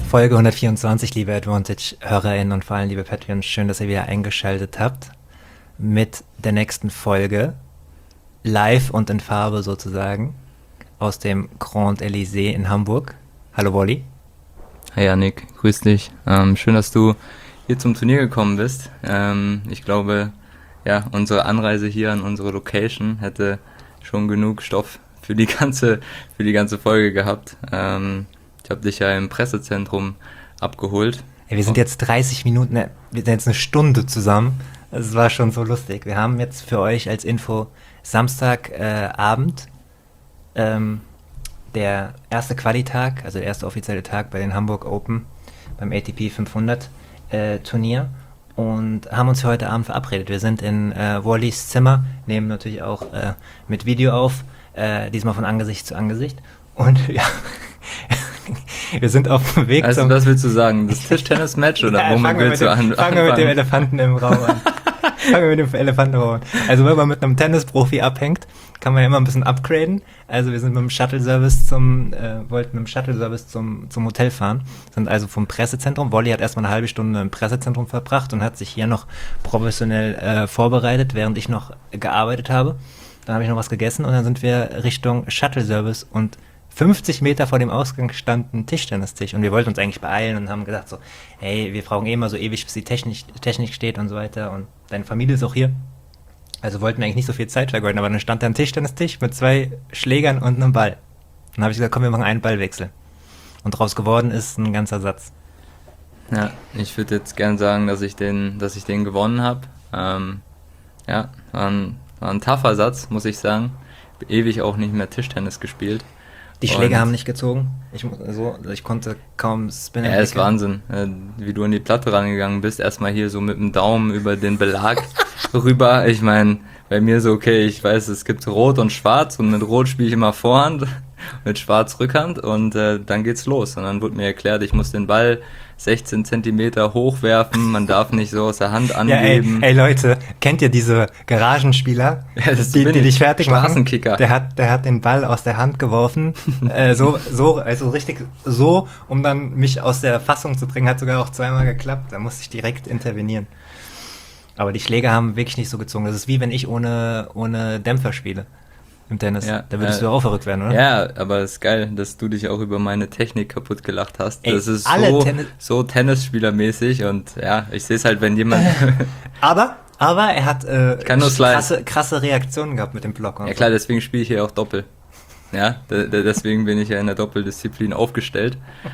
Folge 124, liebe Advantage-HörerInnen und vor allem liebe Patreons, schön, dass ihr wieder eingeschaltet habt mit der nächsten Folge, live und in Farbe sozusagen, aus dem Grand Elysée in Hamburg. Hallo Wolli. Hey Yannick, grüß dich. Schön, dass du hier zum Turnier gekommen bist. Ich glaube, ja, unsere Anreise hier an unsere Location hätte schon genug Stoff für die ganze Folge gehabt. Ich habe dich ja im Pressezentrum abgeholt. Ja, wir sind jetzt 30 Minuten, wir sind jetzt eine Stunde zusammen. Es war schon so lustig. Wir haben jetzt für euch als Info Samstagabend der erste Qualitag, also der erste offizielle Tag bei den Hamburg Open beim ATP 500 Turnier und haben uns für heute Abend verabredet. Wir sind in Wallys Zimmer, nehmen natürlich auch mit Video auf, diesmal von Angesicht zu Angesicht und ja, wir sind auf dem Weg zum... Was willst du sagen? Das Tischtennis-Match oder ja, womit willst du anfangen? Fangen wir mit dem Elefanten im Raum an. Also wenn man mit einem Tennisprofi abhängt, kann man ja immer ein bisschen upgraden. Also wir sind mit dem Shuttle-Service wollten mit dem Shuttle-Service zum Hotel fahren, sind also vom Pressezentrum. Wolli hat erstmal eine halbe Stunde im Pressezentrum verbracht und hat sich hier noch professionell vorbereitet, während ich noch gearbeitet habe. Dann habe ich noch was gegessen und dann sind wir Richtung Shuttle-Service und 50 Meter vor dem Ausgang stand ein Tischtennistisch und wir wollten uns eigentlich beeilen und haben gedacht so, hey, wir brauchen eh immer so ewig, bis die Technik steht und so weiter und deine Familie ist auch hier. Also wollten wir eigentlich nicht so viel Zeit vergeuden, aber dann stand da ein Tischtennistisch mit 2 Schlägern und einem Ball. Dann habe ich gesagt, komm, wir machen einen Ballwechsel. Und draus geworden ist ein ganzer Satz. Ja, ich würde jetzt gern sagen, dass ich den gewonnen habe. Ja, war ein tougher Satz, muss ich sagen. Ewig auch nicht mehr Tischtennis gespielt. Die Schläge haben nicht gezogen. Ich konnte kaum spinnen. Ja, ist Wahnsinn, wie du an die Platte rangegangen bist. Erstmal hier so mit dem Daumen über den Belag rüber. Ich meine, bei mir so, okay, ich weiß, es gibt Rot und Schwarz und mit Rot spiele ich immer Vorhand, mit Schwarz Rückhand und dann geht's los. Und dann wurde mir erklärt, ich muss den Ball 16 Zentimeter hochwerfen, man darf nicht so aus der Hand angeben. Ja, ey Leute, kennt ihr diese Garagenspieler, ja, die dich fertig machen? Straßenkicker. Der hat den Ball aus der Hand geworfen, also richtig so, um dann mich aus der Fassung zu bringen, hat sogar auch zweimal geklappt, da musste ich direkt intervenieren. Aber die Schläge haben wirklich nicht so gezogen. Das ist wie wenn ich ohne Dämpfer spiele im Tennis. Ja, da würdest du auch verrückt werden, oder? Ja, aber es ist geil, dass du dich auch über meine Technik kaputt gelacht hast. Ey, das ist so Tennisspielermäßig und ja, ich sehe es halt, wenn jemand... aber er hat krasse Reaktionen gehabt mit dem Block. Ja klar, deswegen spiele ich hier auch Doppel. Ja, deswegen bin ich ja in der Doppeldisziplin aufgestellt,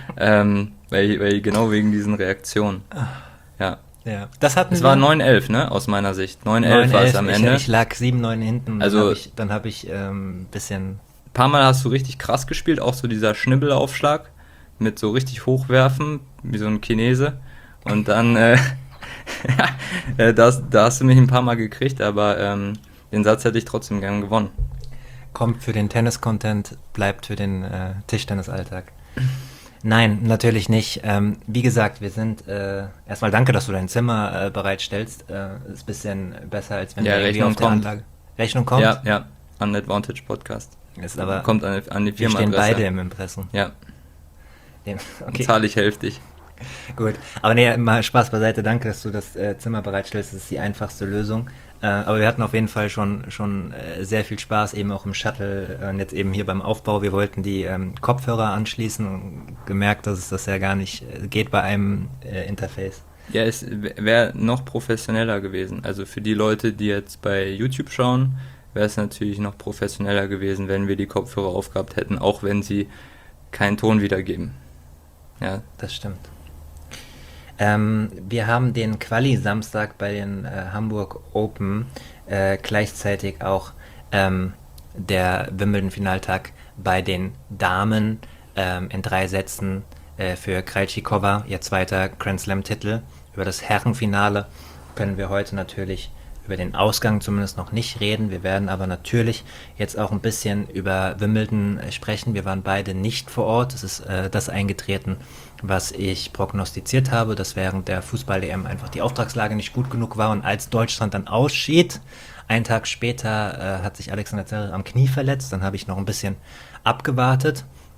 weil genau wegen diesen Reaktionen. Ja. Ja, es war 9-11, ne, aus meiner Sicht. 9-11 war es am Ende. Ich lag 7-9 hinten, also dann hab ich ein bisschen... Ein paar Mal hast du richtig krass gespielt, auch so dieser Schnibbelaufschlag mit so richtig hochwerfen, wie so ein Chinese. Und dann, da hast du mich ein paar Mal gekriegt, aber den Satz hätte ich trotzdem gern gewonnen. Kommt für den Tennis-Content, bleibt für den Tischtennis-Alltag. Nein, natürlich nicht. Wie gesagt, wir sind erstmal danke, dass du dein Zimmer bereitstellst. Ist ein bisschen besser, als wenn ja, wir irgendwie auf der Anlage... Rechnung kommt? Ja, an Advantage Podcast. Ist aber kommt an die Firma. Wir stehen beide im Impressum. Ja. Okay. Zahle ich hälftig. Gut, aber nee, mal Spaß beiseite. Danke, dass du das Zimmer bereitstellst. Das ist die einfachste Lösung. Aber wir hatten auf jeden Fall schon sehr viel Spaß, eben auch im Shuttle und jetzt eben hier beim Aufbau. Wir wollten die Kopfhörer anschließen und gemerkt, dass es das ja gar nicht geht bei einem Interface. Ja, es wäre noch professioneller gewesen. Also für die Leute, die jetzt bei YouTube schauen, wäre es natürlich noch professioneller gewesen, wenn wir die Kopfhörer aufgehabt hätten, auch wenn sie keinen Ton wiedergeben. Ja, das stimmt. Wir haben den Quali-Samstag bei den Hamburg Open, gleichzeitig auch der Wimbledon-Finaltag bei den Damen in 3 Sätzen für Krejcikova, ihr zweiter Grand Slam-Titel. Über das Herrenfinale können wir heute natürlich über den Ausgang zumindest noch nicht reden. Wir werden aber natürlich jetzt auch ein bisschen über Wimbledon sprechen. Wir waren beide nicht vor Ort. Es ist das eingetreten, was ich prognostiziert habe, dass während der Fußball-EM einfach die Auftragslage nicht gut genug war und als Deutschland dann ausschied, einen Tag später hat sich Alexander Zverev am Knie verletzt. Dann habe ich noch ein bisschen abgewartet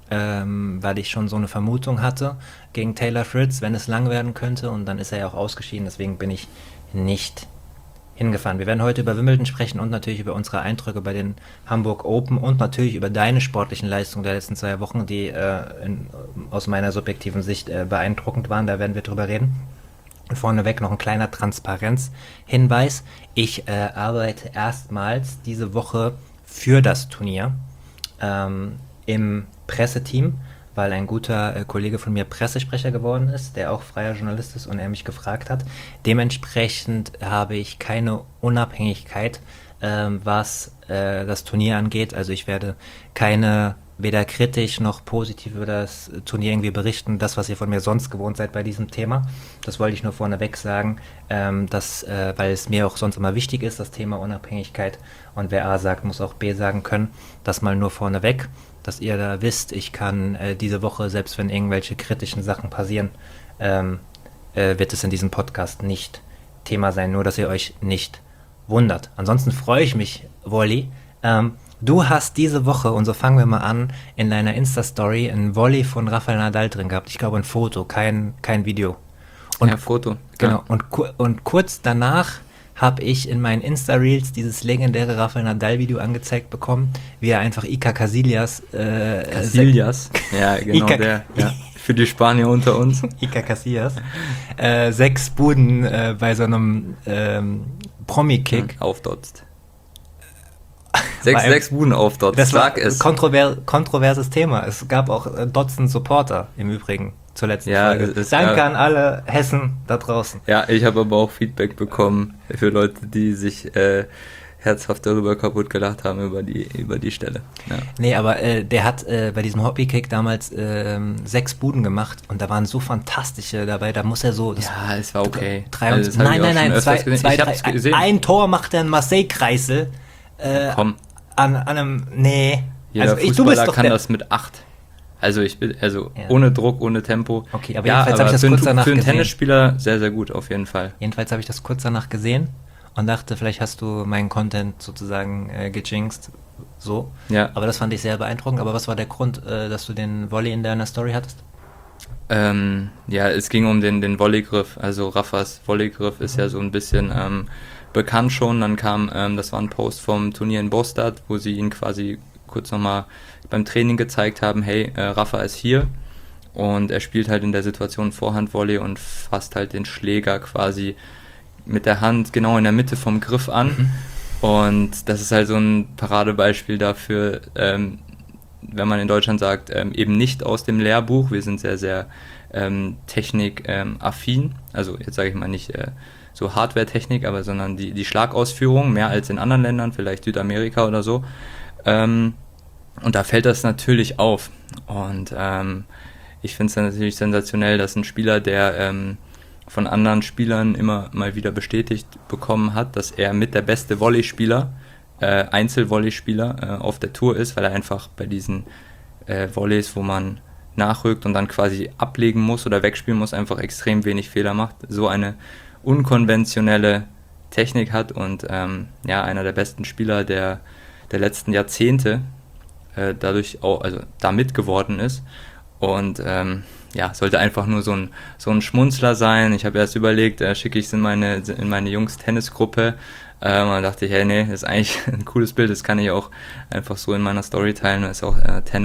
weil ich schon so eine Vermutung hatte gegen Taylor Fritz, wenn es lang werden könnte. Und dann ist er ja auch ausgeschieden, deswegen bin ich nicht hingefahren. Wir werden heute über Wimbledon sprechen und natürlich über unsere Eindrücke bei den Hamburg Open und natürlich über deine sportlichen Leistungen der letzten 2 Wochen, die aus meiner subjektiven Sicht beeindruckend waren. Da werden wir drüber reden. Und vorneweg noch ein kleiner Transparenzhinweis. Ich arbeite erstmals diese Woche für das Turnier im Presseteam, weil ein guter Kollege von mir Pressesprecher geworden ist, der auch freier Journalist ist und er mich gefragt hat. Dementsprechend habe ich keine Unabhängigkeit, was das Turnier angeht. Also ich werde weder kritisch noch positiv über das Turnier irgendwie berichten, das, was ihr von mir sonst gewohnt seid bei diesem Thema. Das wollte ich nur vorneweg sagen, weil es mir auch sonst immer wichtig ist, das Thema Unabhängigkeit. Und wer A sagt, muss auch B sagen können. Das mal nur vorneweg, dass ihr da wisst, ich kann diese Woche, selbst wenn irgendwelche kritischen Sachen passieren, wird es in diesem Podcast nicht Thema sein, nur dass ihr euch nicht wundert. Ansonsten freue ich mich, Wolli. Du hast diese Woche, und so fangen wir mal an, in deiner Insta-Story ein Volley von Rafael Nadal drin gehabt. Ich glaube ein Foto, kein Video. Und, ja, Foto. Genau, und kurz danach habe ich in meinen Insta-Reels dieses legendäre Rafael Nadal-Video angezeigt bekommen, wie er einfach Iker Casillas ja, genau, der, ja, für die Spanier unter uns. Iker Casillas 6 Buden bei so einem Promi-Kick aufdotzt. 6 Buden aufdotzt. Das war ein kontroverses Thema. Es gab auch Dutzend Supporter im Übrigen zur letzten Folge. Danke an alle Hessen da draußen. Ja, ich habe aber auch Feedback bekommen für Leute, die sich herzhaft darüber kaputt gelacht haben über die Stelle. Ja. Nee, aber der hat bei diesem Hobbykick damals 6 Buden gemacht und da waren so fantastische dabei, da muss er so... Ja, es war okay. Nein, ein Tor macht er einen Marseille-Kreisel. Komm. An einem... Nee. Jeder Fußballer kann das mit 8. Also ohne Druck, ohne Tempo. Okay, aber jedenfalls habe ich das kurz danach gesehen. Für einen Tennisspieler sehr, sehr gut, auf jeden Fall. Jedenfalls habe ich das kurz danach gesehen und dachte, vielleicht hast du meinen Content sozusagen gejinxt. So. Ja. Aber das fand ich sehr beeindruckend. Aber was war der Grund, dass du den Volley in deiner Story hattest? Ja, es ging um den Volleygriff. Also Rafas Volleygriff ist ja so ein bisschen bekannt schon. Dann kam, das war ein Post vom Turnier in Bostad, wo sie ihn quasi kurz nochmal beim Training gezeigt haben, hey, Rafa ist hier und er spielt halt in der Situation Vorhandvolley und fasst halt den Schläger quasi mit der Hand genau in der Mitte vom Griff an. Und das ist halt so ein Paradebeispiel dafür, wenn man in Deutschland sagt, eben nicht aus dem Lehrbuch. Wir sind sehr, sehr technikaffin. Also jetzt sage ich mal nicht so Hardware-Technik, aber sondern die Schlagausführung, mehr als in anderen Ländern, vielleicht Südamerika oder so. Und da fällt das natürlich auf. Und ich finde es dann natürlich sensationell, dass ein Spieler, der von anderen Spielern immer mal wieder bestätigt bekommen hat, dass er mit der beste Volleyspieler, Einzelvolleyspieler auf der Tour ist, weil er einfach bei diesen Volleys, wo man nachrückt und dann quasi ablegen muss oder wegspielen muss, einfach extrem wenig Fehler macht, so eine unkonventionelle Technik hat und ja, einer der besten Spieler der letzten Jahrzehnte dadurch auch, also damit geworden ist und ja, sollte einfach nur so ein Schmunzler sein. Ich habe erst überlegt, schicke ich es in meine Jungs-Tennisgruppe und dann dachte ich, hey, nee, das ist eigentlich ein cooles Bild, das kann ich auch einfach so in meiner Story teilen, weil es auch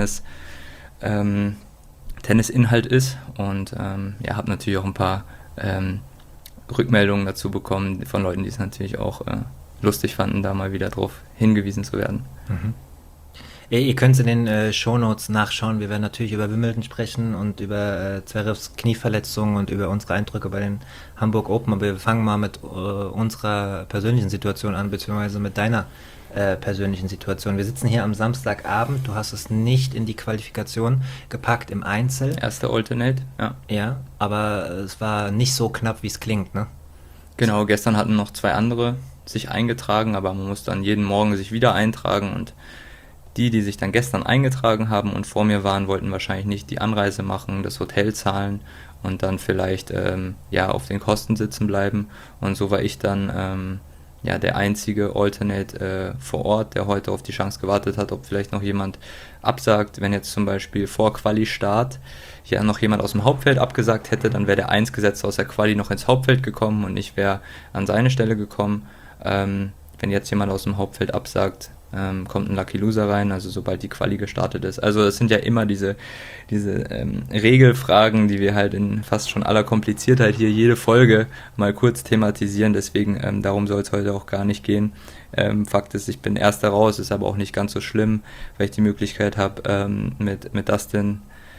Tennisinhalt ist und ja, habe natürlich auch ein paar Rückmeldungen dazu bekommen von Leuten, die es natürlich auch lustig fanden, da mal wieder drauf hingewiesen zu werden. Mhm. Ihr könnt es in den Shownotes nachschauen. Wir werden natürlich über Wimbledon sprechen und über Zverevs Knieverletzung und über unsere Eindrücke bei den Hamburg Open. Aber wir fangen mal mit unserer persönlichen Situation an, beziehungsweise mit deiner persönlichen Situation. Wir sitzen hier am Samstagabend. Du hast es nicht in die Qualifikation gepackt im Einzel. Erster Alternate, ja. Ja, aber es war nicht so knapp, wie es klingt, ne? Genau, gestern hatten noch 2 andere sich eingetragen, aber man muss dann jeden Morgen sich wieder eintragen und die sich dann gestern eingetragen haben und vor mir waren, wollten wahrscheinlich nicht die Anreise machen, das Hotel zahlen und dann vielleicht ja auf den Kosten sitzen bleiben. Und so war ich dann ja der einzige Alternate vor Ort, der heute auf die Chance gewartet hat, ob vielleicht noch jemand absagt. Wenn jetzt zum Beispiel vor Quali-Start ja noch jemand aus dem Hauptfeld abgesagt hätte, dann wäre der 1 Gesetzte aus der Quali noch ins Hauptfeld gekommen und ich wäre an seine Stelle gekommen. Wenn jetzt jemand aus dem Hauptfeld absagt, kommt ein Lucky Loser rein, also sobald die Quali gestartet ist. Also es sind ja immer diese Regelfragen, die wir halt in fast schon aller Kompliziertheit hier jede Folge mal kurz thematisieren, deswegen darum soll es heute auch gar nicht gehen. Fakt ist, ich bin Erster raus, ist aber auch nicht ganz so schlimm, weil ich die Möglichkeit habe, mit Dustin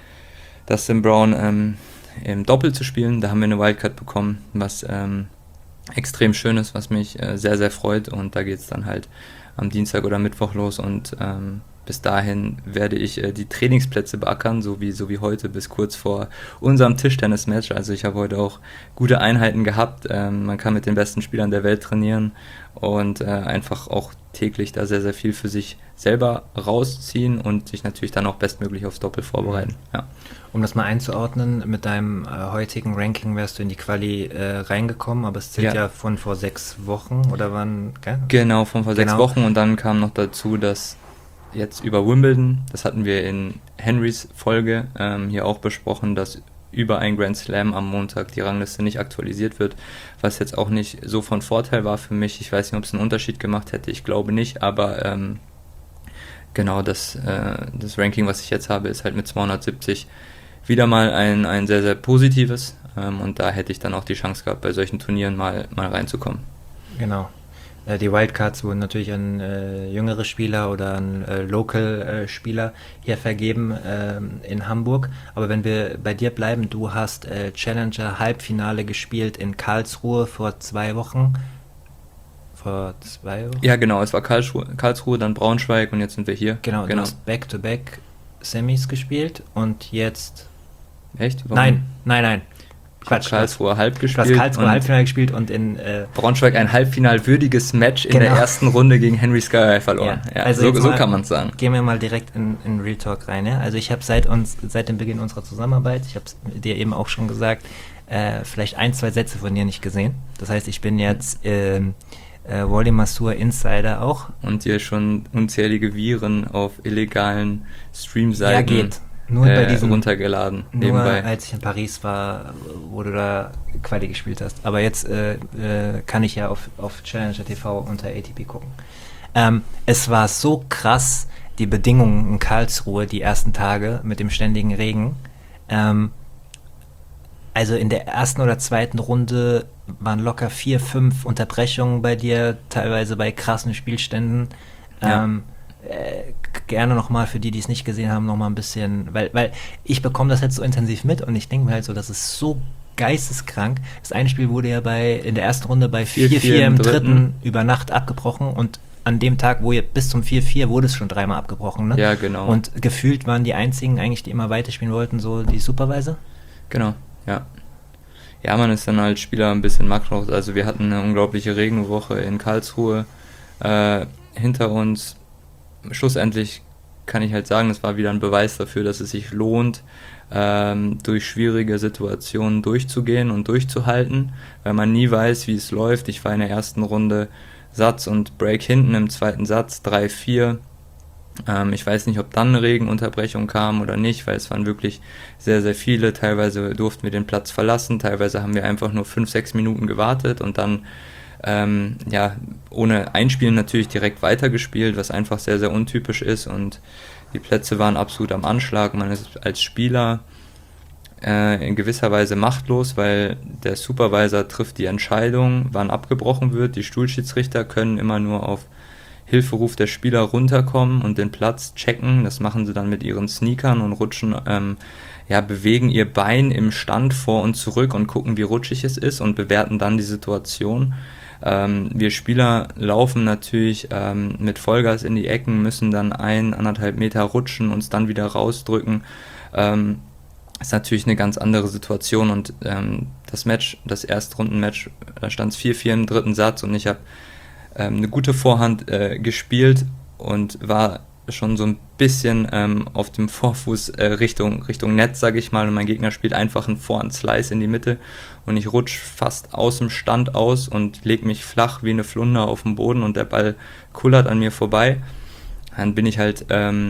Brown im Doppel zu spielen. Da haben wir eine Wildcard bekommen, was extrem schön ist, was mich sehr, sehr freut, und da geht es dann halt am Dienstag oder Mittwoch los und bis dahin werde ich die Trainingsplätze beackern, so wie heute bis kurz vor unserem Tischtennis-Match. Also ich habe heute auch gute Einheiten gehabt. Man kann mit den besten Spielern der Welt trainieren und einfach auch täglich da sehr, sehr viel für sich selber rausziehen und sich natürlich dann auch bestmöglich aufs Doppel vorbereiten. Ja. Um das mal einzuordnen, mit deinem heutigen Ranking wärst du in die Quali reingekommen, aber es zählt ja von vor 6 Wochen oder wann? Gell? Genau, von vor 6 Wochen, und dann kam noch dazu, dass jetzt über Wimbledon, das hatten wir in Henrys Folge hier auch besprochen, dass über ein Grand Slam am Montag die Rangliste nicht aktualisiert wird, was jetzt auch nicht so von Vorteil war für mich. Ich weiß nicht, ob es einen Unterschied gemacht hätte, ich glaube nicht, aber genau das Ranking, was ich jetzt habe, ist halt mit 270 wieder mal ein sehr, sehr positives, und da hätte ich dann auch die Chance gehabt, bei solchen Turnieren mal reinzukommen. Genau. Die Wildcards wurden natürlich an jüngere Spieler oder an Local-Spieler hier vergeben in Hamburg. Aber wenn wir bei dir bleiben, du hast Challenger-Halbfinale gespielt in Karlsruhe vor 2 Wochen. Vor 2 Wochen? Ja, genau, es war Karlsruhe, dann Braunschweig und jetzt sind wir hier. Genau. Du hast Back-to-Back Semis gespielt und jetzt... Echt? Warum? Nein. Quatsch, Karlsruhe halb gespielt. Du hast Karlsruhe Halbfinale gespielt und in Braunschweig ein Halbfinalwürdiges Match in der ersten Runde gegen Henry Sky verloren. Ja, also so kann man es sagen. Gehen wir mal direkt in Real Talk rein. Ja? Also ich habe seit dem Beginn unserer Zusammenarbeit, ich habe es dir eben auch schon gesagt, vielleicht 1-2 Sätze von dir nicht gesehen. Das heißt, ich bin jetzt Wally Masur Insider auch. Und dir schon unzählige Viren auf illegalen Streamseiten. Ja, geht. Nur bei diesem runtergeladen. Nur nebenbei. Als ich in Paris war, wo du da Quali gespielt hast. Aber jetzt kann ich ja auf Challenger TV unter ATP gucken. Es war so krass, die Bedingungen in Karlsruhe die ersten Tage mit dem ständigen Regen. Also in der ersten oder zweiten Runde waren locker 4, 5 Unterbrechungen bei dir, teilweise bei krassen Spielständen. Ja. Gerne nochmal für die es nicht gesehen haben, nochmal ein bisschen, weil ich bekomme das jetzt so intensiv mit und ich denke mir halt so, das ist so geisteskrank. Das eine Spiel wurde ja in der ersten Runde bei 4-4 im dritten über Nacht abgebrochen und an dem Tag, wo ihr bis zum 4-4 wurde es schon 3-mal abgebrochen, ne? Ja, genau. Und gefühlt waren die einzigen eigentlich, die immer weiterspielen wollten, so die Supervisor? Genau, ja. Ja, man ist dann als Spieler ein bisschen machtlos. Also wir hatten eine unglaubliche Regenwoche in Karlsruhe hinter uns. Schlussendlich kann ich halt sagen, das war wieder ein Beweis dafür, dass es sich lohnt, durch schwierige Situationen durchzugehen und durchzuhalten, weil man nie weiß, wie es läuft. Ich war in der ersten Runde Satz und Break hinten, im zweiten Satz 3-4. Ich weiß nicht, ob dann eine Regenunterbrechung kam oder nicht, weil es waren wirklich sehr, sehr viele. Teilweise durften wir den Platz verlassen, teilweise haben wir einfach nur 5-6 Minuten gewartet und dann ohne Einspielen natürlich direkt weitergespielt, was einfach sehr, sehr untypisch ist, und die Plätze waren absolut am Anschlag. Man ist als Spieler in gewisser Weise machtlos, weil der Supervisor trifft die Entscheidung, wann abgebrochen wird. Die Stuhlschiedsrichter können immer nur auf Hilferuf der Spieler runterkommen und den Platz checken. Das machen sie dann mit ihren Sneakern und rutschen, bewegen ihr Bein im Stand vor und zurück und gucken, wie rutschig es ist und bewerten dann die Situation. Wir Spieler laufen natürlich mit Vollgas in die Ecken, müssen dann 1,5 Meter rutschen, uns dann wieder rausdrücken. Ist natürlich eine ganz andere Situation, und das Erstrundenmatch, da stand es 4-4 im dritten Satz und ich habe eine gute Vorhand gespielt und war schon so ein bisschen auf dem Vorfuß Richtung Netz, sage ich mal, und mein Gegner spielt einfach einen Vorhand-Slice in die Mitte und ich rutsche fast aus dem Stand aus und lege mich flach wie eine Flunder auf den Boden und der Ball kullert an mir vorbei. Dann bin ich halt,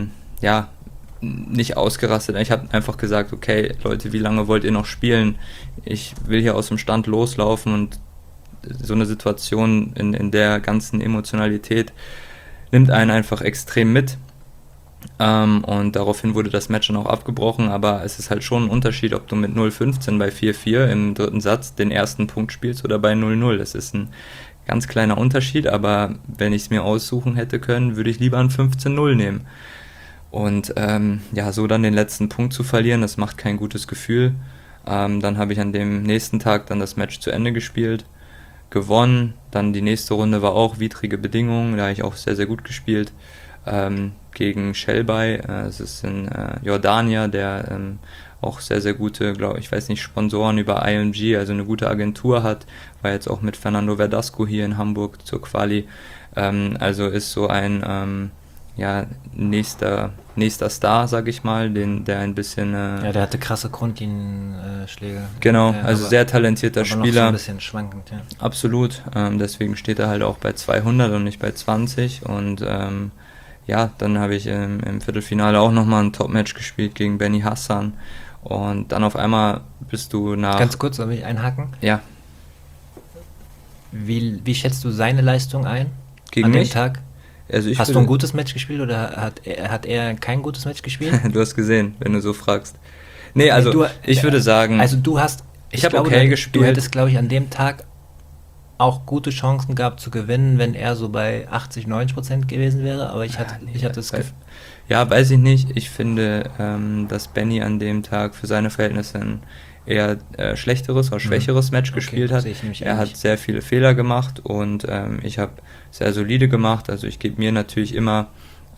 nicht ausgerastet. Ich habe einfach gesagt, okay, Leute, wie lange wollt ihr noch spielen? Ich will hier aus dem Stand loslaufen und so eine Situation in der ganzen Emotionalität nimmt einen einfach extrem mit. Und daraufhin wurde das Match dann auch abgebrochen, aber es ist halt schon ein Unterschied, ob du mit 0:15 bei 4:4 im dritten Satz den ersten Punkt spielst oder bei 0:0. Das ist ein ganz kleiner Unterschied, aber wenn ich es mir aussuchen hätte können, würde ich lieber ein 15:0 nehmen. Und so dann den letzten Punkt zu verlieren, das macht kein gutes Gefühl. Dann habe ich an dem nächsten Tag dann das Match zu Ende gespielt, gewonnen. Dann die nächste Runde war auch widrige Bedingungen, da habe ich auch sehr, sehr gut gespielt. Gegen Shelby, es ist in Jordania, der auch sehr, sehr gute, glaube ich, weiß nicht, Sponsoren über IMG, also eine gute Agentur hat, war jetzt auch mit Fernando Verdasco hier in Hamburg zur Quali, also ist so ein nächster Star, sag ich mal, der ein bisschen... der hatte krasse Grundlinienschläge. Genau, also sehr talentierter aber Spieler. Noch so ein bisschen schwankend, ja. Absolut, deswegen steht er halt auch bei 200 und nicht bei 20 und dann habe ich im Viertelfinale auch nochmal ein Top-Match gespielt gegen Benny Hassan und dann auf einmal bist du nach... Ganz kurz, soll ich einhaken? Ja. Wie schätzt du seine Leistung ein? Gegen an mich? dem Tag? Also Hast du ein gutes Match gespielt oder hat er kein gutes Match gespielt? Du hast gesehen, wenn du so fragst. Nee, also ich würde sagen... Also du hast... Ich habe okay gespielt. Du hättest, glaube ich, an dem Tag auch gute Chancen gehabt zu gewinnen, wenn er so bei 80-90% gewesen wäre, aber ich hatte das Gefühl... Ja, weiß ich nicht. Ich finde, dass Benny an dem Tag für seine Verhältnisse ein eher schlechteres oder schwächeres Match gespielt hat. Er hat sehr viele Fehler gemacht und ich habe sehr solide gemacht. Also ich gebe mir natürlich immer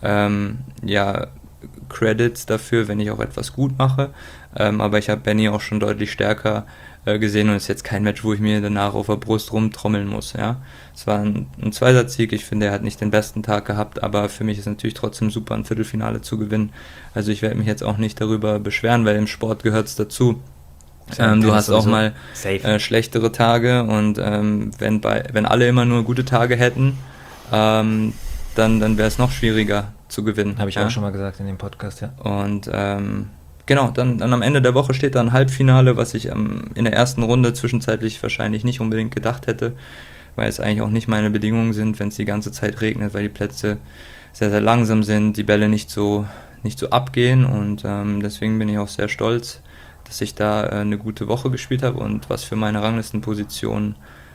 Credits dafür, wenn ich auch etwas gut mache. Aber ich habe Benny auch schon deutlich stärker gesehen und es ist jetzt kein Match, wo ich mir danach auf der Brust rumtrommeln muss. Ja, es war ein Zweisatz-Sieg. Ich finde, er hat nicht den besten Tag gehabt, aber für mich ist natürlich trotzdem super, ein Viertelfinale zu gewinnen. Also ich werde mich jetzt auch nicht darüber beschweren, weil im Sport gehört es dazu. Du hast auch mal schlechtere Tage und wenn alle immer nur gute Tage hätten, dann wäre es noch schwieriger zu gewinnen. Habe ich auch schon mal gesagt in dem Podcast, ja. Und genau, dann am Ende der Woche steht da ein Halbfinale, was ich in der ersten Runde zwischenzeitlich wahrscheinlich nicht unbedingt gedacht hätte, weil es eigentlich auch nicht meine Bedingungen sind, wenn es die ganze Zeit regnet, weil die Plätze sehr, sehr langsam sind, die Bälle nicht so abgehen und deswegen bin ich auch sehr stolz, dass ich da eine gute Woche gespielt habe und was für meine Ranglistenposition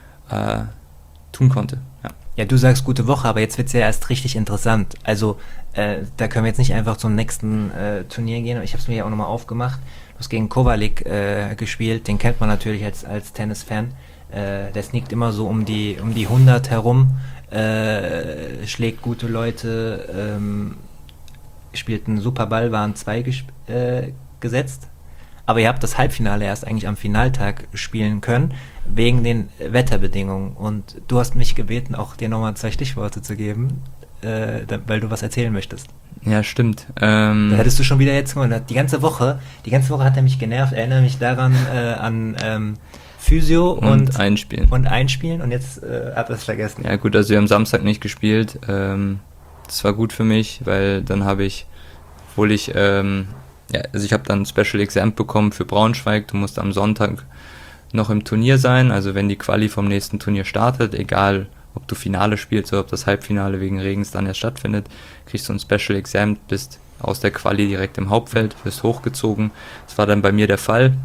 tun konnte. Ja, du sagst gute Woche, aber jetzt wird es ja erst richtig interessant. Also da können wir jetzt nicht einfach zum nächsten Turnier gehen. Ich habe es mir ja auch nochmal aufgemacht. Du hast gegen Kovalik gespielt, den kennt man natürlich als Tennis-Fan. Der sneakt immer so um die 100 herum, schlägt gute Leute, spielt einen super Ball, waren 2 gesetzt. Aber ihr habt das Halbfinale erst eigentlich am Finaltag spielen können, wegen den Wetterbedingungen. Und du hast mich gebeten, auch dir nochmal 2 Stichworte zu geben, weil du was erzählen möchtest. Ja, stimmt. Da hättest du schon wieder jetzt gewonnen. Die ganze Woche hat er mich genervt. Erinnere mich daran an Physio und Einspielen. Und jetzt hat er es vergessen. Ja gut, also wir haben Samstag nicht gespielt. Das war gut für mich, weil dann habe ich, ich habe dann ein Special Exempt bekommen für Braunschweig. Du musst am Sonntag noch im Turnier sein, also wenn die Quali vom nächsten Turnier startet, egal ob du Finale spielst oder ob das Halbfinale wegen Regens dann erst stattfindet, kriegst du ein Special Exempt, bist aus der Quali direkt im Hauptfeld, wirst hochgezogen. Das war dann bei mir der Fall.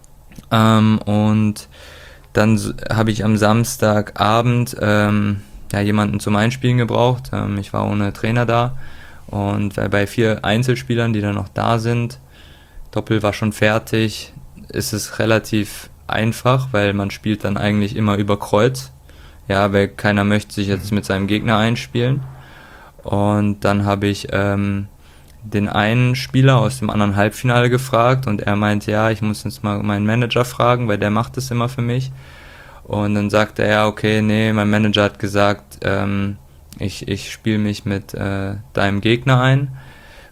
Und dann habe ich am Samstagabend jemanden zum Einspielen gebraucht. Ich war ohne Trainer da. Und bei 4 Einzelspielern, die dann noch da sind, Doppel war schon fertig, ist es relativ einfach, weil man spielt dann eigentlich immer über Kreuz. Ja, weil keiner möchte sich jetzt mit seinem Gegner einspielen. Und dann habe ich den einen Spieler aus dem anderen Halbfinale gefragt und er meinte, ja, ich muss jetzt mal meinen Manager fragen, weil der macht das immer für mich. Und dann sagte er, okay, nee, mein Manager hat gesagt, ich spiele mich mit deinem Gegner ein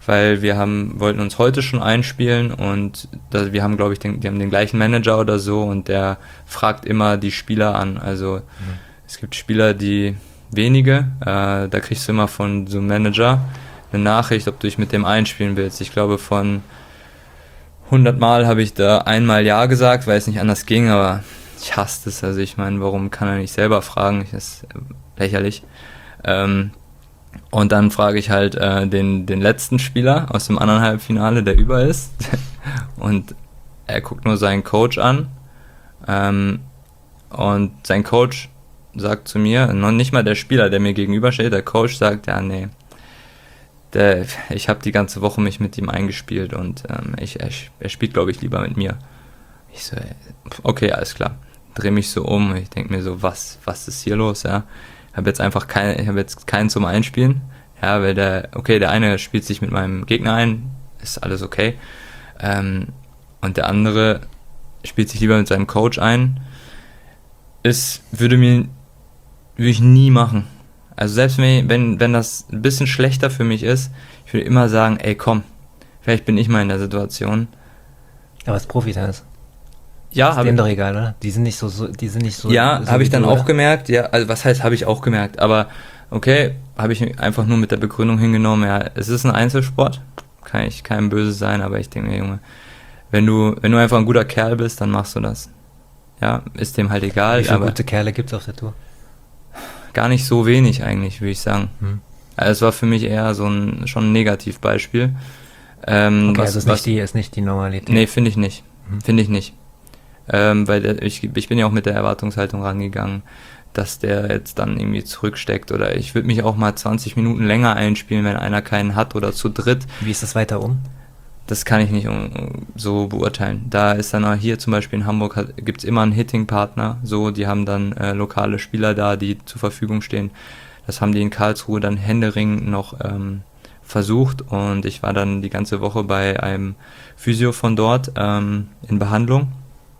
weil wollten uns heute schon einspielen und wir haben, glaube ich, die haben den gleichen Manager oder so und der fragt immer die Spieler an. Also es gibt Spieler, die wenige, da kriegst du immer von so einem Manager eine Nachricht, ob du dich mit dem einspielen willst. Ich glaube, von 100 Mal habe ich da einmal Ja gesagt, weil es nicht anders ging, aber ich hasse es. Also ich meine, warum kann er nicht selber fragen? Das ist lächerlich. Und dann frage ich halt den letzten Spieler aus dem anderen Halbfinale, der über ist. Und er guckt nur seinen Coach an. Und sein Coach sagt zu mir, noch nicht mal der Spieler, der mir gegenübersteht, der Coach sagt, ja, nee, ich habe die ganze Woche mich mit ihm eingespielt und er spielt, glaube ich, lieber mit mir. Ich so, okay, alles klar. Dreh mich so um, ich denke mir so, was ist hier los, ja? Ich habe jetzt keinen zum Einspielen, ja, weil der eine spielt sich mit meinem Gegner ein, ist alles okay. Und der andere spielt sich lieber mit seinem Coach ein. Würde ich nie machen. Also selbst wenn das ein bisschen schlechter für mich ist, ich würde immer sagen, ey komm, vielleicht bin ich mal in der Situation. Aber was Profi-Tennis? Ja, ist denen doch egal, oder? Die sind nicht so. Ja, so habe ich dann oder? auch gemerkt. Ja, also was heißt, habe ich auch gemerkt. Aber okay, habe ich einfach nur mit der Begründung hingenommen, ja, es ist ein Einzelsport. Kann ich keinem böse sein, aber ich denke mir, Junge, wenn du einfach ein guter Kerl bist, dann machst du das. Ja, ist dem halt egal. Wie viele aber gute Kerle gibt es auf der Tour? gar nicht so wenig eigentlich, würde ich sagen. Also es war für mich eher schon ein Negativbeispiel. Okay, also ist nicht die Normalität. Nee, finde ich nicht. Finde ich nicht. Weil ich bin ja auch mit der Erwartungshaltung rangegangen, dass der jetzt dann irgendwie zurücksteckt oder ich würde mich auch mal 20 Minuten länger einspielen, wenn einer keinen hat oder zu dritt. Wie ist das weiter um? Das kann ich nicht so beurteilen. Da ist dann auch hier zum Beispiel in Hamburg gibt es immer einen Hitting-Partner, so, die haben dann lokale Spieler da, die zur Verfügung stehen. Das haben die in Karlsruhe dann händeringend noch versucht und ich war dann die ganze Woche bei einem Physio von dort in Behandlung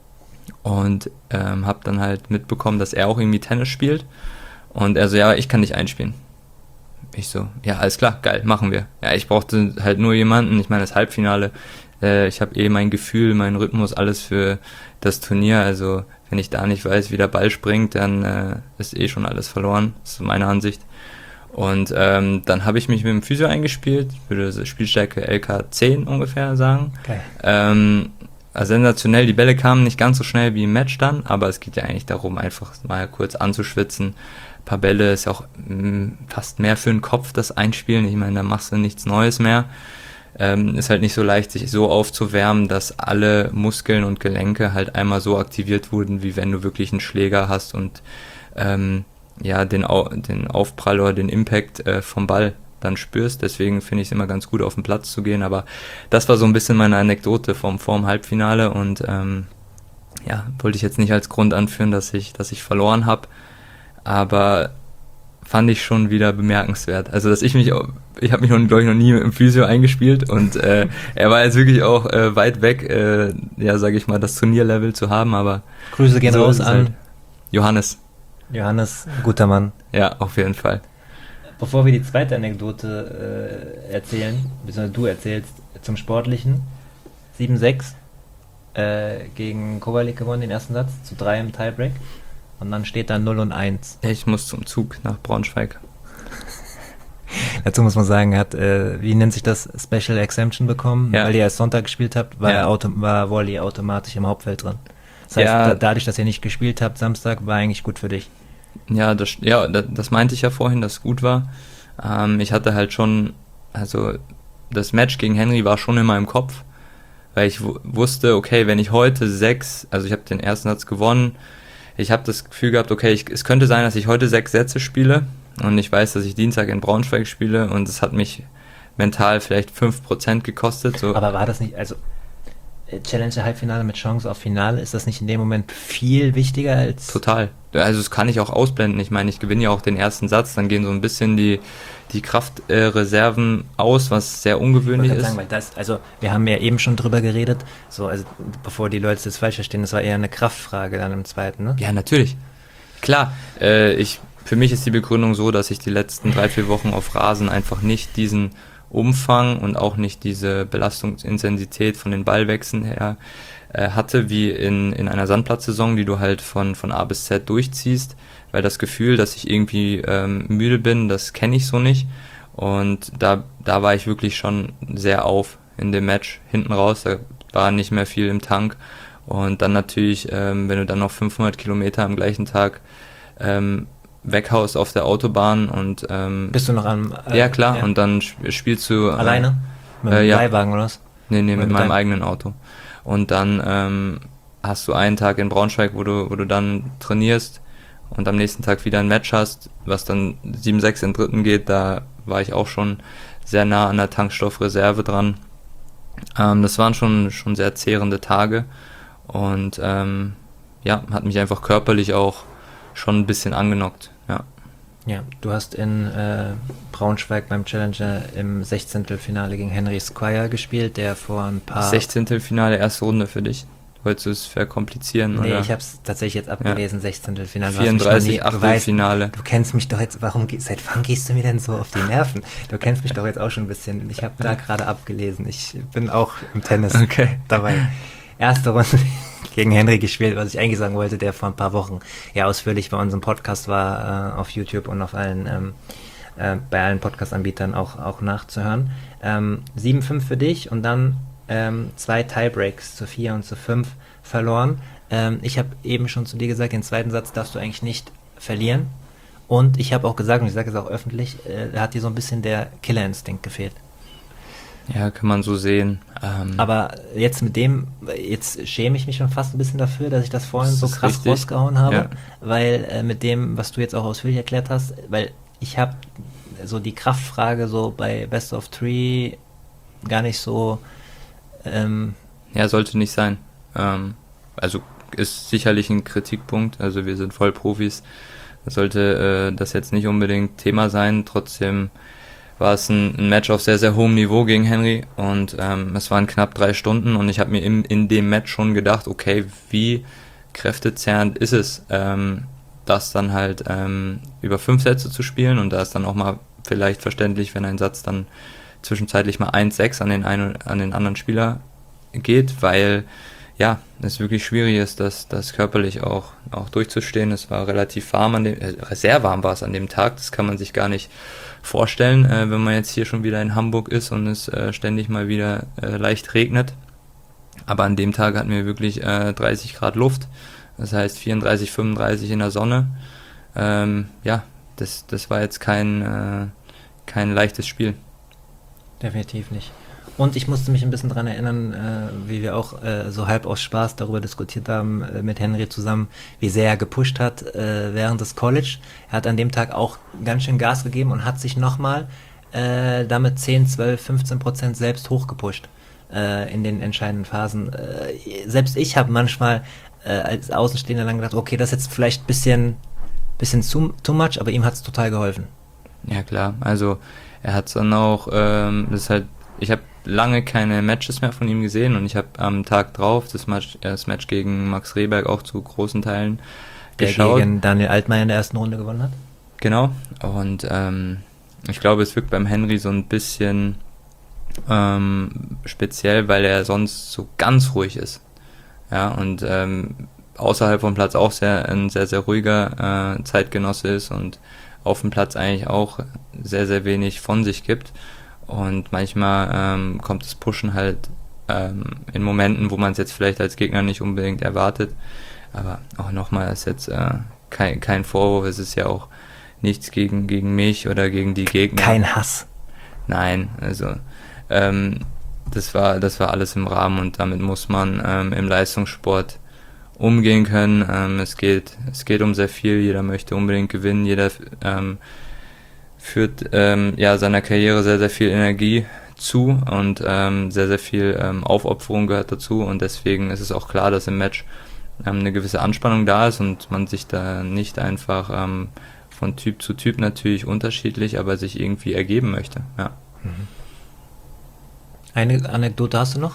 und habe dann halt mitbekommen, dass er auch irgendwie Tennis spielt und er so, ja, ich kann dich einspielen. Ich so, ja, alles klar, geil, machen wir. Ja, ich brauchte halt nur jemanden, ich meine, das Halbfinale, ich habe mein Gefühl, meinen Rhythmus, alles für das Turnier, also wenn ich da nicht weiß, wie der Ball springt, dann ist schon alles verloren, das ist meine Ansicht. Und dann habe ich mich mit dem Physio eingespielt, ich würde Spielstärke LK 10 ungefähr sagen. Okay. Also sensationell, die Bälle kamen nicht ganz so schnell wie im Match dann, aber es geht ja eigentlich darum, einfach mal kurz anzuschwitzen. Ein paar Bälle ist auch fast mehr für den Kopf, das Einspielen. Ich meine, da machst du nichts Neues mehr. Ist halt nicht so leicht, sich so aufzuwärmen, dass alle Muskeln und Gelenke halt einmal so aktiviert wurden, wie wenn du wirklich einen Schläger hast und den Aufprall oder den Impact vom Ball dann spürst. Deswegen finde ich es immer ganz gut, auf den Platz zu gehen. Aber das war so ein bisschen meine Anekdote vorm Halbfinale und wollte ich jetzt nicht als Grund anführen, dass ich verloren habe. Aber fand ich schon wieder bemerkenswert. Also ich habe mich glaube ich noch nie mit dem Physio eingespielt und er war jetzt wirklich auch weit weg, sage ich mal, das Turnierlevel zu haben, aber Grüße gehen raus an halt Johannes, guter Mann. Ja, auf jeden Fall. Bevor wir die zweite Anekdote erzählen, beziehungsweise du erzählst zum Sportlichen, 7-6 gegen Kovalik gewonnen, den ersten Satz, zu 3 im Tiebreak. Und dann steht da 0-1. Ich muss zum Zug nach Braunschweig. Dazu muss man sagen, er hat, wie nennt sich das, Special Exemption bekommen, weil ihr erst Sonntag gespielt habt, war Volley automatisch im Hauptfeld dran. Das heißt, dadurch, dass ihr nicht gespielt habt, Samstag, war eigentlich gut für dich. Ja, das meinte ich ja vorhin, dass es gut war. Ich hatte halt schon, also das Match gegen Henry war schon in meinem Kopf, weil ich wusste, okay, wenn ich heute ich habe den ersten Satz gewonnen, ich habe das Gefühl gehabt, okay, es könnte sein, dass ich heute 6 Sätze spiele und ich weiß, dass ich Dienstag in Braunschweig spiele und es hat mich mental vielleicht 5% gekostet. So. Aber war das nicht, also Challenger Halbfinale mit Chance auf Finale, ist das nicht in dem Moment viel wichtiger als... Total. Also das kann ich auch ausblenden. Ich meine, ich gewinne ja auch den ersten Satz, dann gehen so ein bisschen die Kraftreserven aus, was sehr ungewöhnlich ist. Sagen, weil wir haben ja eben schon drüber geredet, so, also bevor die Leute das falsch verstehen, das war eher eine Kraftfrage dann im zweiten, ne? Ja, natürlich. Klar, für mich ist die Begründung so, dass ich die letzten 3-4 Wochen auf Rasen einfach nicht diesen Umfang und auch nicht diese Belastungsintensität von den Ballwechseln her hatte wie in einer Sandplatzsaison, die du halt von A bis Z durchziehst, weil das Gefühl, dass ich irgendwie müde bin, das kenne ich so nicht. Und da war ich wirklich schon sehr auf in dem Match. Hinten raus, da war nicht mehr viel im Tank. Und dann natürlich, wenn du dann noch 500 Kilometer am gleichen Tag weghaust auf der Autobahn und Bist du noch am... ja klar, und dann spielst du... alleine? Mit dem Leihwagen oder was? Nee, Oder mit meinem eigenen Auto. Und dann hast du einen Tag in Braunschweig, wo du dann trainierst und am nächsten Tag wieder ein Match hast, was dann 7-6 in dritten geht. Da war ich auch schon sehr nah an der Tankstoffreserve dran. Das waren schon sehr zehrende Tage und ja, hat mich einfach körperlich auch schon ein bisschen angenockt, ja. Ja, du hast in Braunschweig beim Challenger im 16. Finale gegen Henry Squire gespielt, der vor ein paar... 16. Finale, erste Runde für dich. Wolltest du es verkomplizieren? Nee, oder? ich habe es tatsächlich jetzt abgelesen, 16. Finale. 34, Achtelfinale. Du kennst mich doch jetzt, seit wann gehst du mir denn so auf die Nerven? Du kennst mich doch jetzt auch schon ein bisschen. Ich habe da gerade abgelesen. Ich bin auch im Tennis dabei. Erste Runde gegen Henry gespielt, was ich eigentlich sagen wollte, der vor ein paar Wochen ja ausführlich bei unserem Podcast war, auf YouTube und auf allen, bei allen Podcast-Anbietern auch nachzuhören. 7-5 für dich und dann 2 Tiebreaks zu 4 und zu 5 verloren. Ich habe eben schon zu dir gesagt, den zweiten Satz darfst du eigentlich nicht verlieren. Und ich habe auch gesagt, und ich sage es auch öffentlich, da hat dir so ein bisschen der Killerinstinkt gefehlt. Ja, kann man so sehen. Aber jetzt jetzt schäme ich mich schon fast ein bisschen dafür, dass ich das vorhin so krass richtig rausgehauen habe, ja. Weil mit dem, was du jetzt auch ausführlich erklärt hast, weil ich habe so die Kraftfrage so bei Best of Three gar nicht so... ja, sollte nicht sein. Also ist sicherlich ein Kritikpunkt, also wir sind voll Profis, sollte das jetzt nicht unbedingt Thema sein, trotzdem war es ein Match auf sehr, sehr hohem Niveau gegen Henry und es waren knapp 3 Stunden und ich habe mir in dem Match schon gedacht, okay, wie kräftezehrend ist es, das dann halt über 5 Sätze zu spielen und da ist dann auch mal vielleicht verständlich, wenn ein Satz dann zwischenzeitlich mal 1-6 an den anderen Spieler geht, weil ja, es wirklich schwierig ist, das körperlich auch durchzustehen. Es war relativ warm sehr warm war es an dem Tag, das kann man sich gar nicht vorstellen, wenn man jetzt hier schon wieder in Hamburg ist und es ständig mal wieder leicht regnet. Aber an dem Tag hatten wir wirklich 30 Grad Luft, das heißt 34, 35 in der Sonne. Ja, das war jetzt kein leichtes Spiel. Definitiv nicht. Und ich musste mich ein bisschen dran erinnern, wie wir auch so halb aus Spaß darüber diskutiert haben mit Henry zusammen, wie sehr er gepusht hat während des College. Er hat an dem Tag auch ganz schön Gas gegeben und hat sich nochmal damit 10, 12, 15% selbst hochgepusht in den entscheidenden Phasen. Selbst ich habe manchmal als Außenstehender dann gedacht, okay, das ist jetzt vielleicht ein bisschen too much, aber ihm hat es total geholfen. Ja klar, also er hat es dann auch, ich habe lange keine Matches mehr von ihm gesehen und ich habe am Tag drauf das Match gegen Max Rehberg auch zu großen Teilen geschaut. Der gegen Daniel Altmaier in der ersten Runde gewonnen hat. Genau, und ich glaube, es wirkt beim Henry so ein bisschen speziell, weil er sonst so ganz ruhig ist. Ja, und außerhalb vom Platz auch ein sehr, sehr ruhiger Zeitgenosse ist und auf dem Platz eigentlich auch sehr, sehr wenig von sich gibt. Und manchmal kommt das Pushen halt in Momenten, wo man es jetzt vielleicht als Gegner nicht unbedingt erwartet. Aber auch nochmal, ist jetzt kein Vorwurf, es ist ja auch nichts gegen mich oder gegen die Gegner. Kein Hass. Nein, also das war alles im Rahmen und damit muss man im Leistungssport umgehen können. Es geht um sehr viel, jeder möchte unbedingt gewinnen, jeder führt seiner Karriere sehr, sehr viel Energie zu und sehr, sehr viel Aufopferung gehört dazu und deswegen ist es auch klar, dass im Match eine gewisse Anspannung da ist und man sich da nicht einfach von Typ zu Typ natürlich unterschiedlich, aber sich irgendwie ergeben möchte. Ja. Mhm. Eine Anekdote hast du noch?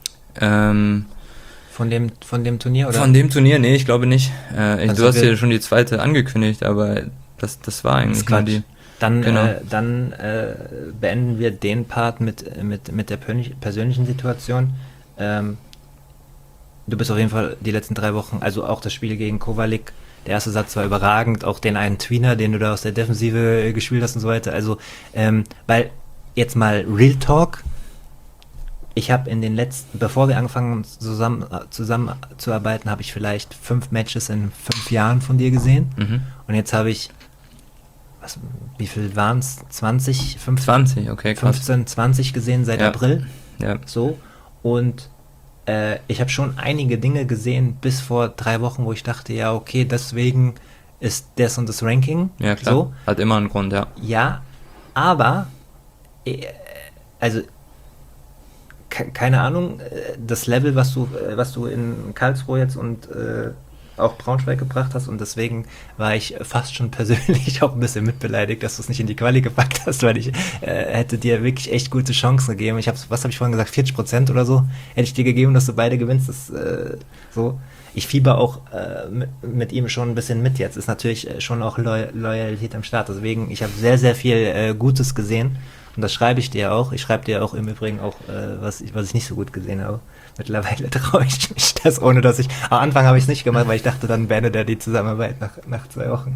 Von dem Turnier, oder? Von dem Turnier? Nee, ich glaube nicht. Du hast ja schon die zweite angekündigt, aber das war eigentlich nur die... Dann, Genau. beenden wir den Part mit der persönlichen Situation. Du bist auf jeden Fall die letzten 3 Wochen, also auch das Spiel gegen Kovalik, der erste Satz war überragend, auch den einen Tweener, den du da aus der Defensive gespielt hast und so weiter. Also, weil jetzt mal Real Talk, ich habe in den letzten, bevor wir angefangen haben zusammenzuarbeiten, habe ich vielleicht 5 Matches in 5 Jahren von dir gesehen. Und jetzt habe ich, wie viel waren es? 20, 15? 20, okay, krass. 15, 20 gesehen seit April. Ja. So. Und ich habe schon einige Dinge gesehen bis vor 3 Wochen, wo ich dachte, ja, okay, deswegen ist das und das Ranking. Ja, klar. So. Hat immer einen Grund, ja. Ja, aber also keine Ahnung, das Level, was du in Karlsruhe jetzt und auch Braunschweig gebracht hast, und deswegen war ich fast schon persönlich auch ein bisschen mitbeleidigt, dass du es nicht in die Quali gepackt hast, weil ich hätte dir wirklich echt gute Chancen gegeben. Was habe ich vorhin gesagt, 40% oder so hätte ich dir gegeben, dass du beide gewinnst. Das, so. Ich fieber auch mit ihm schon ein bisschen mit jetzt. Ist natürlich schon auch Loyalität am Start. Deswegen, ich habe sehr, sehr viel Gutes gesehen. Und das schreibe ich dir auch. Ich schreibe dir auch im Übrigen auch, was ich nicht so gut gesehen habe. Mittlerweile traue ich mich das, ohne dass am Anfang habe ich es nicht gemacht, weil ich dachte, dann beendet er die Zusammenarbeit nach 2 Wochen.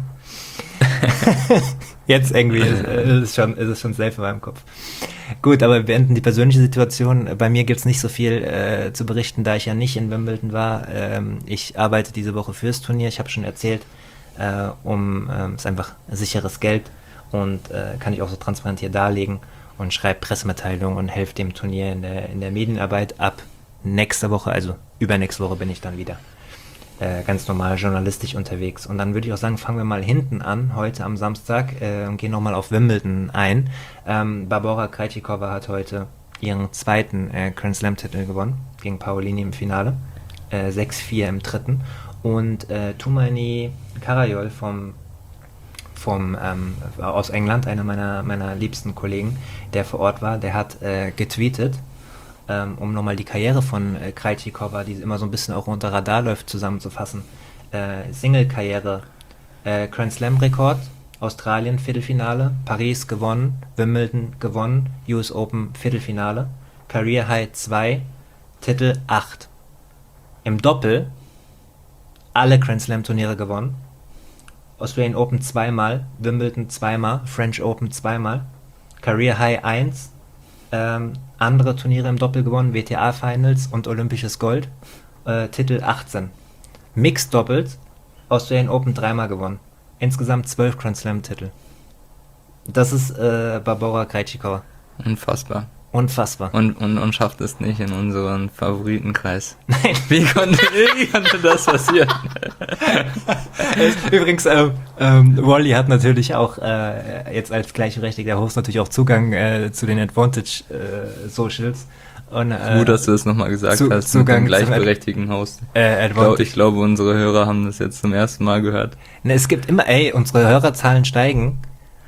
Jetzt irgendwie ist es schon safe in meinem Kopf. Gut, aber wir beenden die persönliche Situation. Bei mir gibt es nicht so viel zu berichten, da ich ja nicht in Wimbledon war. Ich arbeite diese Woche fürs Turnier. Ich habe schon erzählt, ist einfach sicheres Geld und kann ich auch so transparent hier darlegen und schreibe Pressemitteilungen und helfe dem Turnier in der Medienarbeit ab. Nächste Woche, also übernächste Woche bin ich dann wieder ganz normal journalistisch unterwegs. Und dann würde ich auch sagen, fangen wir mal hinten an, heute am Samstag, und gehen nochmal auf Wimbledon ein. Barbora Krejcikova hat heute ihren 2. Grand Slam-Titel gewonnen, gegen Paolini im Finale, 6-4 im 3. Und Tumaini Karayol aus England, einer meiner liebsten Kollegen, der vor Ort war, der hat getweetet, um nochmal die Karriere von Krejcikova, die immer so ein bisschen auch unter Radar läuft, zusammenzufassen. Single-Karriere, Grand Slam-Rekord, Australien Viertelfinale, Paris gewonnen, Wimbledon gewonnen, US Open Viertelfinale, Career High 2, Titel 8. Im Doppel alle Grand Slam-Turniere gewonnen, Australian Open 2-mal, Wimbledon 2-mal, French Open 2-mal, Career High 1, andere Turniere im Doppel gewonnen, WTA Finals und Olympisches Gold, Titel 18. Mixed Doppels, Australian Open 3-mal gewonnen. Insgesamt 12 Grand Slam Titel. Das ist Barbora Krejcikova. Unfassbar. Unfassbar. Und schafft es nicht in unseren Favoritenkreis. Nein. Wie konnte das passieren? Übrigens, Wally hat natürlich auch jetzt als gleichberechtigter Host natürlich auch Zugang zu den Advantage Socials. Und, Gut, dass du das nochmal gesagt hast, Zugang mit dem gleichberechtigten Host. Advantage. Ich glaube, unsere Hörer haben das jetzt zum ersten Mal gehört. Ne, es gibt immer, unsere Hörerzahlen steigen.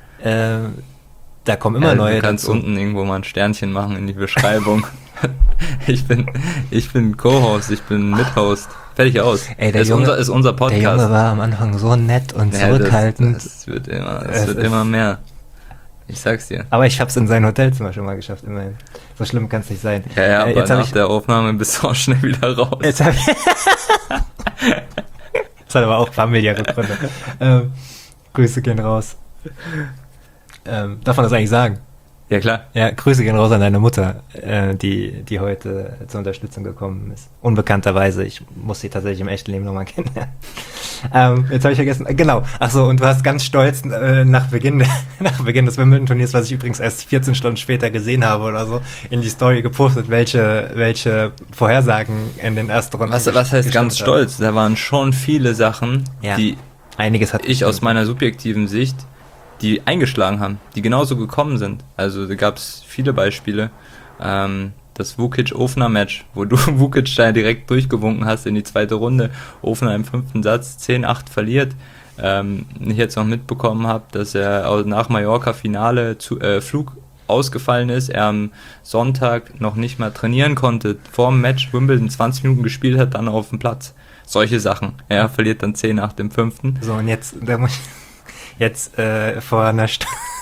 Da kommen immer neue Du kannst dazu. unten irgendwo mal ein Sternchen machen in die Beschreibung. Ich bin Co-Host, ich bin Mithost. Fertig aus. Der Junge, ist unser Podcast. Der Junge war am Anfang so nett und zurückhaltend. Das wird immer mehr. Ich sag's dir. Aber ich hab's in sein Hotelzimmer schon mal geschafft, immerhin. So schlimm kann's nicht sein. Ja, aber nach der Aufnahme bist du auch schnell wieder raus. Das hat aber auch familiäre Gründe. Grüße gehen raus. Darf man das eigentlich sagen? Ja, klar. Ja, Grüße gehen raus an deine Mutter, die heute zur Unterstützung gekommen ist. Unbekannterweise. Ich muss sie tatsächlich im echten Leben nochmal kennenlernen. Jetzt habe ich vergessen. Genau. Achso, und du hast ganz stolz nach Beginn des Wimbledon-Turniers, was ich übrigens erst 14 Stunden später gesehen habe oder so, in die Story gepostet, welche Vorhersagen in den ersten Runden. Was heißt ganz stolz? Da waren schon viele Sachen, die einiges hat ich aus meiner subjektiven Sicht die eingeschlagen haben, die genauso gekommen sind. Also da gab es viele Beispiele. Das Vukic-Ofner-Match, wo du Vukic da direkt durchgewunken hast in die 2. Runde. Ofner im 5. Satz 10-8 verliert. Ich jetzt noch mitbekommen habe, dass er nach Mallorca-Finale Flug ausgefallen ist, er am Sonntag noch nicht mal trainieren konnte, vor dem Match Wimbledon 20 Minuten gespielt hat, dann auf dem Platz. Solche Sachen. Er verliert dann 10-8 im 5. So, und jetzt vor einer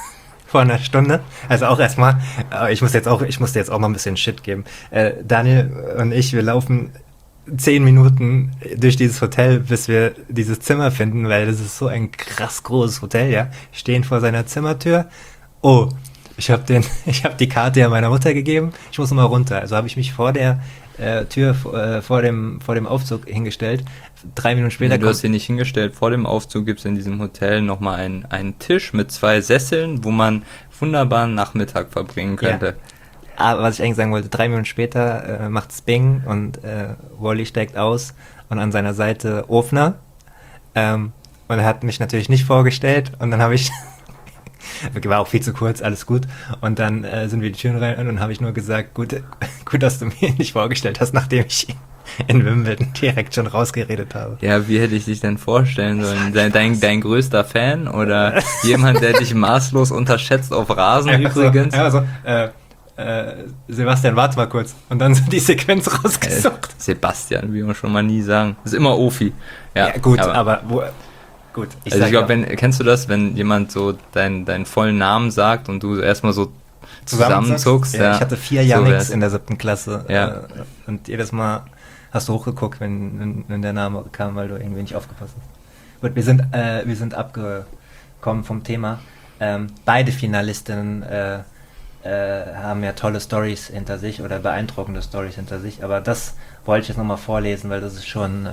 vor einer Stunde. Also auch erstmal, ich musste jetzt auch mal ein bisschen Shit geben. Daniel und ich, wir laufen 10 Minuten durch dieses Hotel, bis wir dieses Zimmer finden, weil das ist so ein krass großes Hotel, ja. Stehen vor seiner Zimmertür. Oh, ich habe die Karte ja meiner Mutter gegeben. Ich muss mal runter. Also habe ich mich vor der Tür vor dem Aufzug hingestellt. 3 Minuten später Nee, du hast dich nicht hingestellt. Vor dem Aufzug gibt es in diesem Hotel nochmal einen Tisch mit 2 Sesseln, wo man wunderbar einen Nachmittag verbringen könnte. Ja. Aber was ich eigentlich sagen wollte, 3 Minuten später macht's Bing und Wally steigt aus und an seiner Seite Ofner. Und er hat mich natürlich nicht vorgestellt und dann habe ich war auch viel zu kurz, alles gut. Und dann sind wir die Türen rein und dann habe ich nur gesagt, gut, dass du mir nicht vorgestellt hast, nachdem ich in Wimbledon direkt schon rausgeredet habe. Ja, wie hätte ich dich denn vorstellen sollen? Dein größter Fan oder jemand, der dich maßlos unterschätzt auf Rasen übrigens? Sebastian, warte mal kurz. Und dann sind die Sequenz rausgesucht. Sebastian, wie wir schon mal nie sagen. Das ist immer Ofi. Ja, gut, aber gut. Ich glaube, kennst du das, wenn jemand so deinen vollen Namen sagt und du erstmal so zusammenzuckst? Ja, ich hatte 4 Jahre nichts in der 7. Klasse. Ja. Und jedes Mal hast du hochgeguckt, wenn der Name kam, weil du irgendwie nicht aufgepasst hast. Gut, wir sind abgekommen vom Thema. Beide Finalistinnen haben ja tolle Storys hinter sich oder beeindruckende Storys hinter sich, aber das wollte ich jetzt nochmal vorlesen, weil das ist schon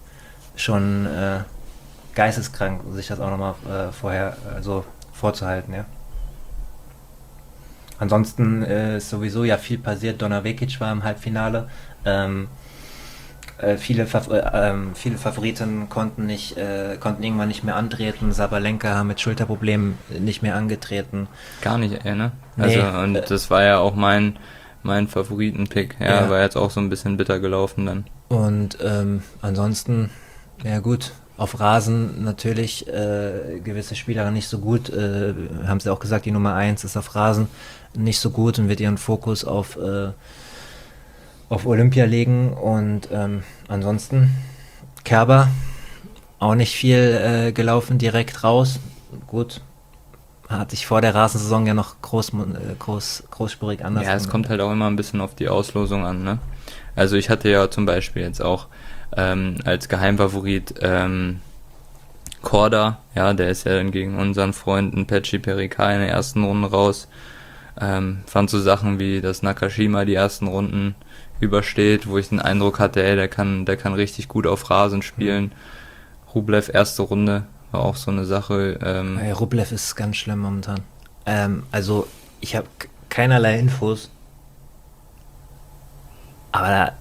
geisteskrank, sich das auch nochmal vorher so vorzuhalten, ja. Ansonsten ist sowieso ja viel passiert. Donna Vekic war im Halbfinale. Viele Favoriten konnten irgendwann nicht mehr antreten. Sabalenka haben mit Schulterproblemen nicht mehr angetreten. Gar nicht, ne? Also, nee, und das war ja auch mein Favoritenpick. Ja, war jetzt auch so ein bisschen bitter gelaufen dann. Und ansonsten, ja gut, auf Rasen natürlich gewisse Spieler nicht so gut. Haben sie auch gesagt, die Nummer 1 ist auf Rasen nicht so gut und wird ihren Fokus auf Olympia legen. Und ansonsten Kerber auch nicht viel gelaufen, direkt raus. Gut, hat sich vor der Rasensaison ja noch großspurig anders. Ja, es kommt halt auch immer ein bisschen auf die Auslosung an, ne? Also ich hatte ja zum Beispiel jetzt auch als Geheimfavorit Korda, ja, der ist ja dann gegen unseren Freunden Pecci Perica in der ersten Runde raus. Fand so Sachen wie, dass Nakashima die ersten Runden übersteht, wo ich den Eindruck hatte, ey, der kann richtig gut auf Rasen spielen. Rublev erste Runde war auch so eine Sache. Rublev ist ganz schlimm momentan. Also ich habe keinerlei Infos, aber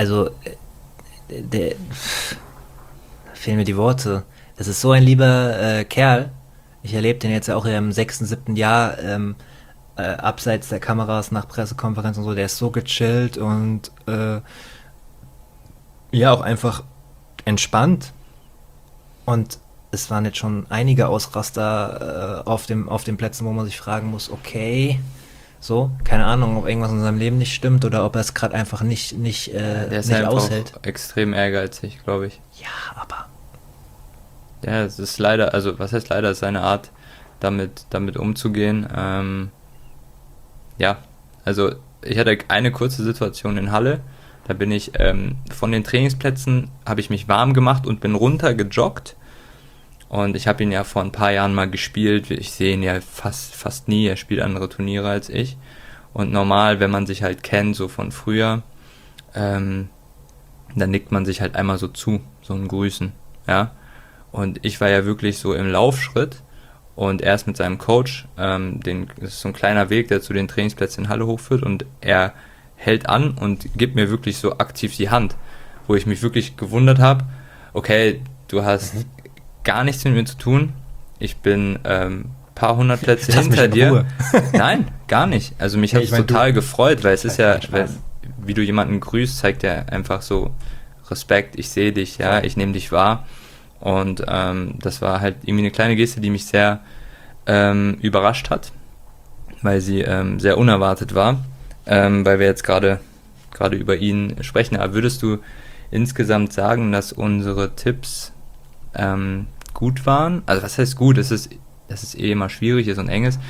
da fehlen mir die Worte. Das ist so ein lieber Kerl. Ich erlebe den jetzt auch im 6., 7. Jahr abseits der Kameras nach Pressekonferenzen und so. Der ist so gechillt und ja, auch einfach entspannt. Und es waren jetzt schon einige Ausraster auf den Plätzen, wo man sich fragen muss, okay, so, keine Ahnung, ob irgendwas in seinem Leben nicht stimmt oder ob er es gerade einfach nicht der ist nicht einfach aushält. Auch extrem ehrgeizig, glaube ich. Ja, aber Ja, es ist leider, also was heißt leider, ist seine Art, damit umzugehen. Ja, also ich hatte eine kurze Situation in Halle, da bin ich von den Trainingsplätzen, habe ich mich warm gemacht und bin runter gejoggt. Und ich habe ihn ja vor ein paar Jahren mal gespielt. Ich sehe ihn ja fast nie. Er spielt andere Turniere als ich. Und normal, wenn man sich halt kennt, so von früher, dann nickt man sich halt einmal so zu, so ein Grüßen. Ja. Und ich war ja wirklich so im Laufschritt. Und er ist mit seinem Coach, das ist so ein kleiner Weg, der zu den Trainingsplätzen in Halle hochführt. Und er hält an und gibt mir wirklich so aktiv die Hand. Wo ich mich wirklich gewundert habe, okay, du hast gar nichts mit mir zu tun. Ich bin paar hundert Plätze hinter dir. Nein, gar nicht. Also mich hat es total gefreut, weil es ist ja, wie du jemanden grüßt, zeigt ja einfach so Respekt, ich sehe dich, ja, ich nehme dich wahr. Und das war halt irgendwie eine kleine Geste, die mich sehr überrascht hat, weil sie sehr unerwartet war, weil wir jetzt gerade über ihn sprechen. Aber würdest du insgesamt sagen, dass unsere Tipps gut waren? Also was heißt gut? Das ist eh immer schwierig, ist und enges.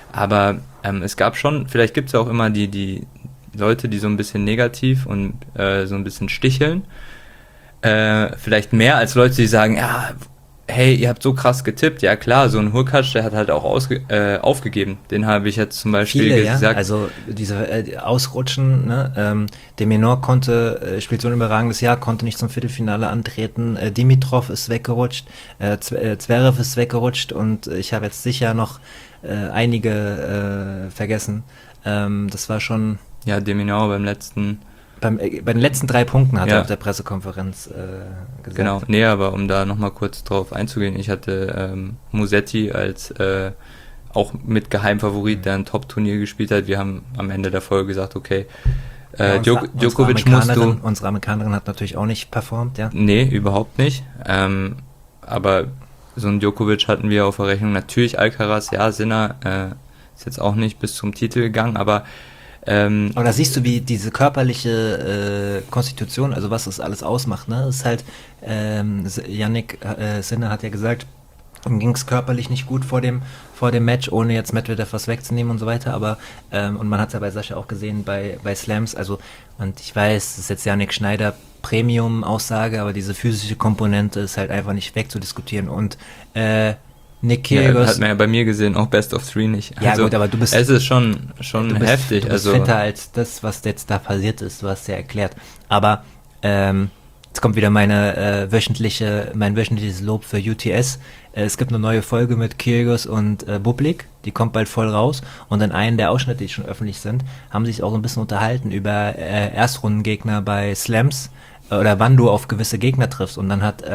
Aber es gab schon, vielleicht gibt es ja auch immer die Leute, die so ein bisschen negativ und so ein bisschen sticheln. Vielleicht mehr als Leute, die sagen, ja, hey, ihr habt so krass getippt. Ja klar, so ein Hurkacz, der hat halt auch aufgegeben. Den habe ich jetzt zum Beispiel Viele, gesagt. ja, also diese Ausrutschen, ne? De Minaur spielt so ein überragendes Jahr, konnte nicht zum Viertelfinale antreten. Dimitrov ist weggerutscht, Zverev ist weggerutscht und ich habe jetzt sicher noch einige vergessen. Das war schon... Ja, de Minaur beim letzten... bei den letzten 3 Punkten hat er auf der Pressekonferenz gesagt. Genau, nee, aber um da nochmal kurz drauf einzugehen, ich hatte Musetti als auch mit Geheimfavorit, der ein Top-Turnier gespielt hat. Wir haben am Ende der Folge gesagt, okay, Djokovic musst du... Unsere Amerikanerin hat natürlich auch nicht performt, ja? Nee, überhaupt nicht. Aber so ein Djokovic hatten wir auf der Rechnung. Natürlich Alcaraz, ja, Sinner ist jetzt auch nicht bis zum Titel gegangen, aber da siehst du, wie diese körperliche Konstitution, also was das alles ausmacht, ne? Das ist halt, Yannick Sinner hat ja gesagt, ihm ging es körperlich nicht gut vor dem Match, ohne jetzt Medvedev was wegzunehmen und so weiter, aber und man hat es ja bei Sascha auch gesehen bei Slams, also, und ich weiß, das ist jetzt Yannick Schneider Premium-Aussage, aber diese physische Komponente ist halt einfach nicht wegzudiskutieren und Nick Kyrgios... hat man ja bei mir gesehen, auch Best of 3 nicht. Ja gut, aber du bist... Es ist schon heftig. Du bist fitter als das, was jetzt da passiert ist, du hast ja erklärt. Aber jetzt kommt wieder mein wöchentliches Lob für UTS. Es gibt eine neue Folge mit Kyrgios und Bublik, die kommt bald voll raus. Und in einem der Ausschnitte, die schon öffentlich sind, haben sie sich auch so ein bisschen unterhalten über Erstrundengegner bei Slams oder wann du auf gewisse Gegner triffst. Und dann hat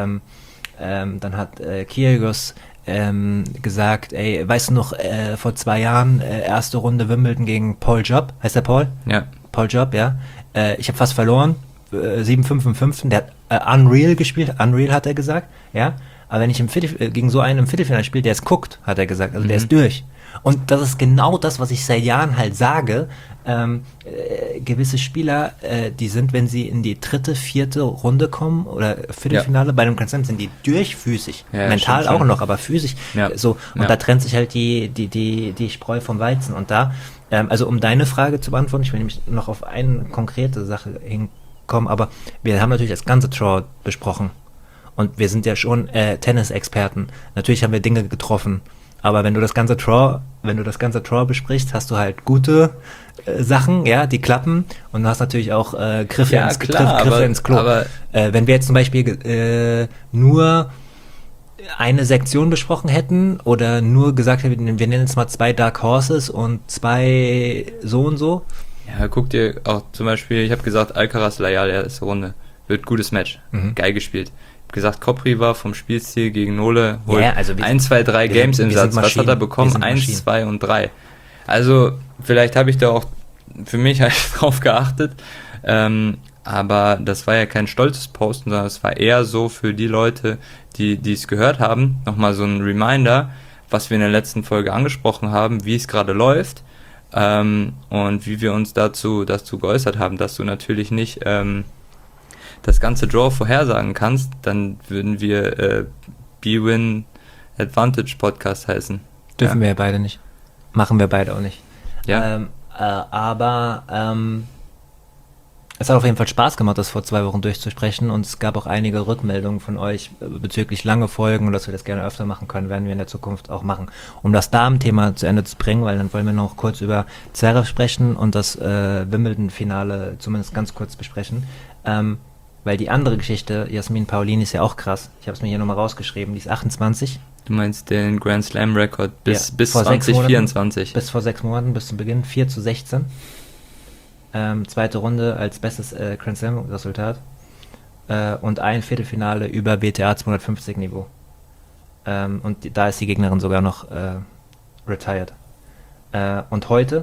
Kyrgios gesagt, ey, weißt du noch, vor 2 Jahren, erste Runde Wimbledon gegen Paul Job, heißt der Paul? Ja. Paul Job, ja. Ich habe fast verloren, 7-5 im 5. Der hat Unreal gespielt, Unreal hat er gesagt, ja. Aber wenn ich gegen so einen im Viertelfinale spiele, der es guckt, hat er gesagt, also der ist durch. Und das ist genau das, was ich seit Jahren halt sage. Gewisse Spieler, die sind, wenn sie in die 3., 4. Runde kommen oder Viertelfinale bei einem Grand Slam, sind die durchfüßig. Ja, mental stimmt, auch noch, aber physisch. So. Und da trennt sich halt die Spreu vom Weizen. Und da, also um deine Frage zu beantworten, ich will nämlich noch auf eine konkrete Sache hinkommen, aber wir haben natürlich das ganze Draw besprochen. Und wir sind ja schon Tennis-Experten. Natürlich haben wir Dinge getroffen. Aber wenn du das ganze Draw besprichst, hast du halt gute Sachen, ja, die klappen. Und du hast natürlich auch Griffe ins Klo. Aber wenn wir jetzt zum Beispiel nur eine Sektion besprochen hätten oder nur gesagt hätten, wir nennen jetzt mal 2 Dark Horses und 2 so und so. Ja, guck dir auch zum Beispiel, ich habe gesagt, Alcaraz Layal erste Runde. Wird gutes Match. Geil gespielt. Gesagt, Kopri war vom Spielstil gegen Nole, holt 1, 2, 3 Games im Satz. Was hat er bekommen? 1, 2 und 3. Also, vielleicht habe ich da auch für mich halt drauf geachtet. Aber das war ja kein stolzes Posten, sondern es war eher so für die Leute, die es gehört haben, nochmal so ein Reminder, was wir in der letzten Folge angesprochen haben, wie es gerade läuft. Und wie wir uns dazu geäußert haben, dass du natürlich nicht das ganze Draw vorhersagen kannst, dann würden wir B-Win Advantage Podcast heißen. Dürfen wir ja beide nicht. Machen wir beide auch nicht. Ja. Aber es hat auf jeden Fall Spaß gemacht, das vor 2 Wochen durchzusprechen und es gab auch einige Rückmeldungen von euch bezüglich lange Folgen und dass wir das gerne öfter machen können, werden wir in der Zukunft auch machen. Um das Damen-Thema zu Ende zu bringen, weil dann wollen wir noch kurz über Zverev sprechen und das Wimbledon-Finale zumindest ganz kurz besprechen. Weil die andere Geschichte, Jasmin Paolini, ist ja auch krass. Ich habe es mir hier nochmal rausgeschrieben, die ist 28. Du meinst den Grand Slam-Rekord bis 2024. Bis vor 6 Monaten, bis zum Beginn, 4-16. Zweite Runde als bestes Grand Slam-Resultat. Und ein Viertelfinale über WTA 250 Niveau. Und da ist die Gegnerin sogar noch retired. Und heute,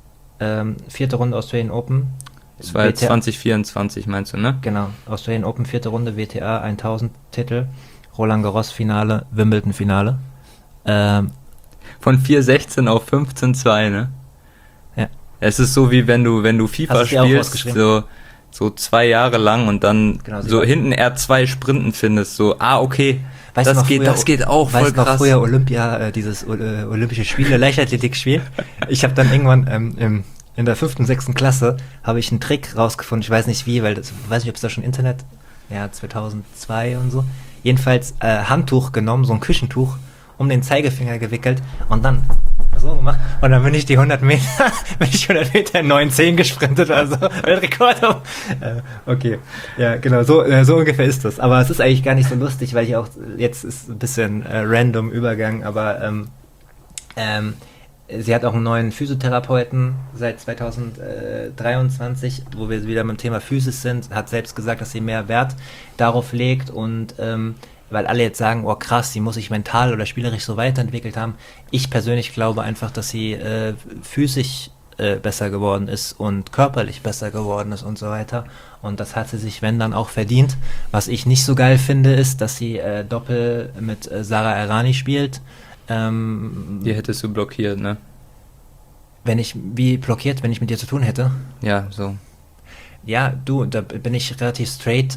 4. Runde Australian Open. Das war jetzt 2024, meinst du, ne? Genau, Australian Open, 4. Runde, WTA 1000 Titel, Roland Garros Finale, Wimbledon Finale. Von 4:16 auf 15:2, ne? Ja. Es ist so, wie wenn du FIFA spielst, so so 2 Jahre lang und dann Genau, so hinten R2 sprinten findest, so, okay, Weißt du noch das geht auch voll weißt du noch krass. früher Olympia, dieses Olympische Spiele, Leichtathletikspiel? Ich habe dann irgendwann in der 5., 6. Klasse habe ich einen Trick rausgefunden, ich weiß nicht wie, weiß nicht, ob es da schon Internet, ja, 2002 und so. Jedenfalls Handtuch genommen, so ein Küchentuch, um den Zeigefinger gewickelt und dann so gemacht. Und dann bin ich die 100 Meter, in 9,10 gesprintet, also Weltrekord. Okay, ja, genau, so ungefähr ist das. Aber es ist eigentlich gar nicht so lustig, weil ich auch, jetzt ist ein bisschen random Übergang, aber sie hat auch einen neuen Physiotherapeuten seit 2023, wo wir wieder beim Thema Physis sind, hat selbst gesagt, dass sie mehr Wert darauf legt und weil alle jetzt sagen, oh krass, sie muss sich mental oder spielerisch so weiterentwickelt haben. Ich persönlich glaube einfach, dass sie physisch besser geworden ist und körperlich besser geworden ist und so weiter. Und das hat sie sich, wenn, dann auch verdient. Was ich nicht so geil finde, ist, dass sie Doppel mit Sarah Errani spielt. Die hättest du blockiert, ne? Wie blockiert, wenn ich mit dir zu tun hätte? Ja, so. Ja, du, da bin ich relativ straight,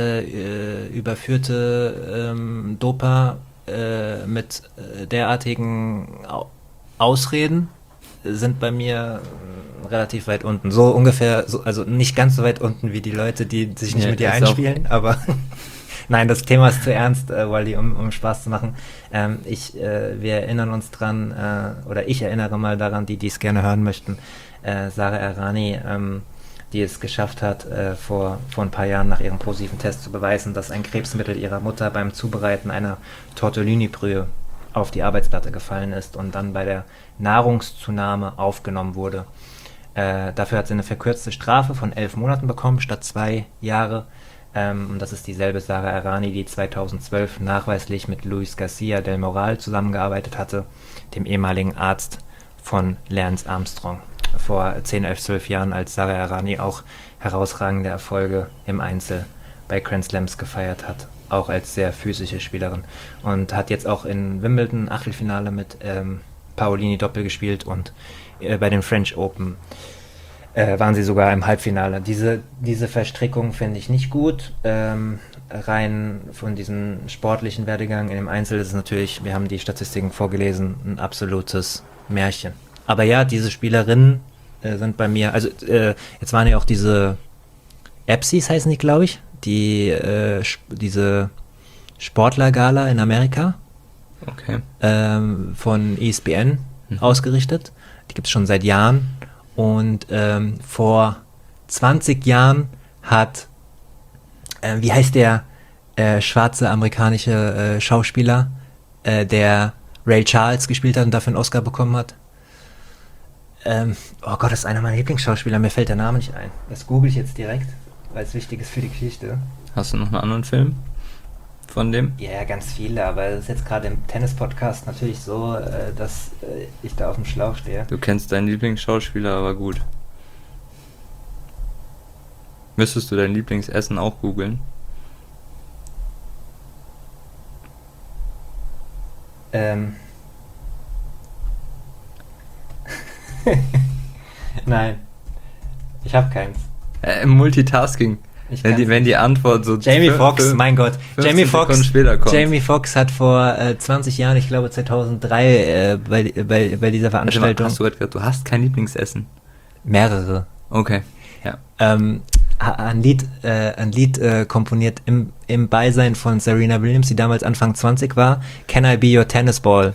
überführte Doper mit derartigen Ausreden sind bei mir relativ weit unten. So ungefähr, also nicht ganz so weit unten wie die Leute, die sich nicht mit dir einspielen, aber nein, das Thema ist zu ernst, Wally, um Spaß zu machen. Wir erinnern uns dran, oder ich erinnere mal daran, die es gerne hören möchten, Sarah Errani, die es geschafft hat, vor ein paar Jahren nach ihrem positiven Test zu beweisen, dass ein Krebsmittel ihrer Mutter beim Zubereiten einer Tortellini-Brühe auf die Arbeitsplatte gefallen ist und dann bei der Nahrungszunahme aufgenommen wurde. Dafür hat sie eine verkürzte Strafe von 11 Monaten bekommen, statt 2 Jahre. Und das ist dieselbe Sarah Errani, die 2012 nachweislich mit Luis Garcia del Moral zusammengearbeitet hatte, dem ehemaligen Arzt von Lance Armstrong. Vor 10, 11, 12 Jahren, als Sarah Errani auch herausragende Erfolge im Einzel bei Grand Slams gefeiert hat, auch als sehr physische Spielerin. Und hat jetzt auch in Wimbledon Achtelfinale mit Paolini Doppel gespielt und bei den French Open waren sie sogar im Halbfinale. Diese Verstrickung finde ich nicht gut. Rein von diesem sportlichen Werdegang in dem Einzel ist es natürlich, wir haben die Statistiken vorgelesen, ein absolutes Märchen. Aber ja, diese Spielerinnen sind bei mir, also jetzt waren ja auch diese EPSIs heißen die, glaube ich, diese Sportlergala in Amerika, Okay. von ESPN ausgerichtet. Die gibt es schon seit Jahren. Und vor 20 Jahren hat, wie heißt der schwarze amerikanische Schauspieler, der Ray Charles gespielt hat und dafür einen Oscar bekommen hat? Oh Gott, das ist einer meiner Lieblingsschauspieler, mir fällt der Name nicht ein. Das google ich jetzt direkt, weil es wichtig ist für die Geschichte. Hast du noch einen anderen Film von dem? Ja, ganz viele, aber es ist jetzt gerade im Tennis-Podcast natürlich so, dass ich da auf dem Schlauch stehe. Du kennst deinen Lieblingsschauspieler, aber gut. Müsstest du dein Lieblingsessen auch googeln? Nein, ich habe keins. Multitasking. Wenn die Antwort so... Jamie Foxx, mein Gott. Jamie Sekunden später kommt. Jamie Foxx hat vor 20 Jahren, ich glaube 2003, bei dieser Veranstaltung... Hast du gerade gesagt, du hast kein Lieblingsessen? Mehrere. Okay, ja. Ein Lied komponiert im Beisein von Serena Williams, die damals Anfang 20 war. Can I Be Your Tennis Ball?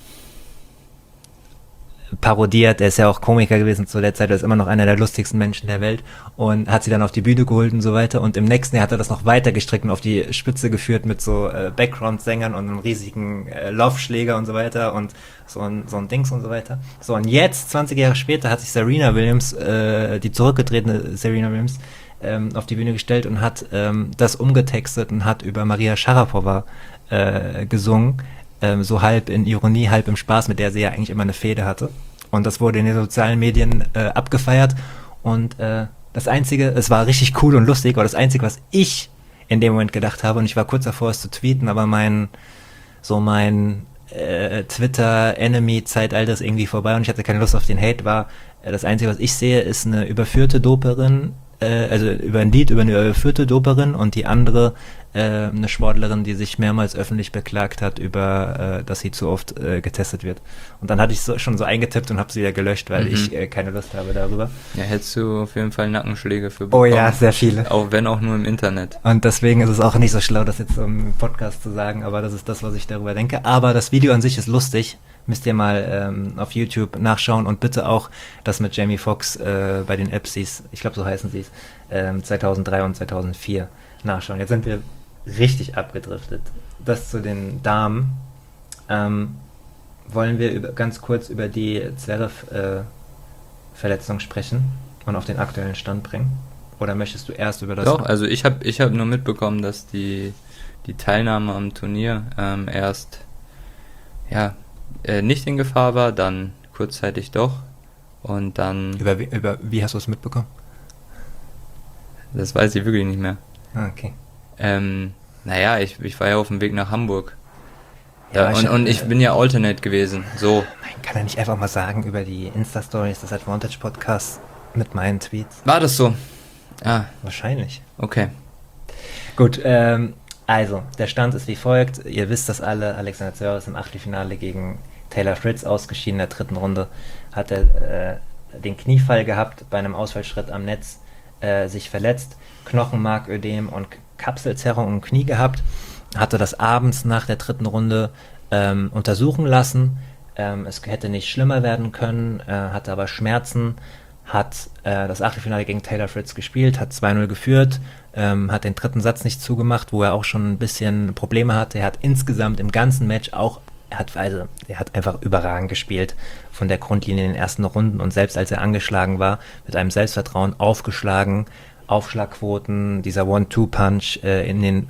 Parodiert, er ist ja auch Komiker gewesen zu der Zeit, er ist immer noch einer der lustigsten Menschen der Welt und hat sie dann auf die Bühne geholt und so weiter und im nächsten Jahr hat er das noch weiter gestrickt und auf die Spitze geführt mit so Background-Sängern und einem riesigen Laufschläger und so weiter und so ein Dings und so weiter. So, und jetzt, 20 Jahre später, hat sich Serena Williams, die zurückgetretene Serena Williams, auf die Bühne gestellt und hat das umgetextet und hat über Maria Sharapova gesungen, so halb in Ironie, halb im Spaß, mit der sie ja eigentlich immer eine Fehde hatte. Und das wurde in den sozialen Medien abgefeiert. Und das Einzige, es war richtig cool und lustig, aber das Einzige, was ich in dem Moment gedacht habe, und ich war kurz davor, es zu tweeten, aber mein Twitter-Enemy-Zeitalter ist irgendwie vorbei und ich hatte keine Lust auf den Hate, war das Einzige, was ich sehe, ist eine überführte Doperin, also über ein Lied, über eine überführte Doperin und die andere eine Sportlerin, die sich mehrmals öffentlich beklagt hat über, dass sie zu oft getestet wird. Und dann hatte ich schon so eingetippt und habe sie wieder gelöscht, weil ich keine Lust habe darüber. Ja, hättest du auf jeden Fall Nackenschläge für bekommen. Oh ja, sehr viele. Auch wenn auch nur im Internet. Und deswegen ist es auch nicht so schlau, das jetzt im Podcast zu sagen, aber das ist das, was ich darüber denke. Aber das Video an sich ist lustig. Müsst ihr mal auf YouTube nachschauen und bitte auch das mit Jamie Foxx bei den Epsis, ich glaube so heißen sie es, 2003 und 2004 nachschauen. Jetzt sind wir richtig abgedriftet. Das zu den Damen. Wollen wir ganz kurz über die Zverev-Verletzung sprechen und auf den aktuellen Stand bringen? Oder möchtest du erst über das... Doch, also ich hab nur mitbekommen, dass die Teilnahme am Turnier erst nicht in Gefahr war, dann kurzzeitig doch und dann... Über wie hast du es mitbekommen? Das weiß ich wirklich nicht mehr. Ah, okay. Naja, ich war ja auf dem Weg nach Hamburg. Ja, und ich bin ja Alternate gewesen, so. Nein, kann er nicht einfach mal sagen über die Insta-Stories des Advantage-Podcasts mit meinen Tweets? War das so? Ah, Wahrscheinlich. okay. Gut, also, der Stand ist wie folgt. Ihr wisst das alle, Alexander Zverev ist im Achtelfinale gegen Taylor Fritz ausgeschieden. In der dritten Runde hat er den Kniefall gehabt, bei einem Ausfallschritt am Netz sich verletzt, Knochenmarködem und Kapselzerrung im Knie gehabt, hatte das abends nach der dritten Runde untersuchen lassen. Es hätte nicht schlimmer werden können, hatte aber Schmerzen, hat das Achtelfinale gegen Taylor Fritz gespielt, hat 2-0 geführt, hat den dritten Satz nicht zugemacht, wo er auch schon ein bisschen Probleme hatte. Er hat insgesamt im ganzen Match auch, er hat einfach überragend gespielt von der Grundlinie in den ersten Runden und selbst als er angeschlagen war, mit einem Selbstvertrauen aufgeschlagen, Aufschlagquoten, dieser One-Two-Punch in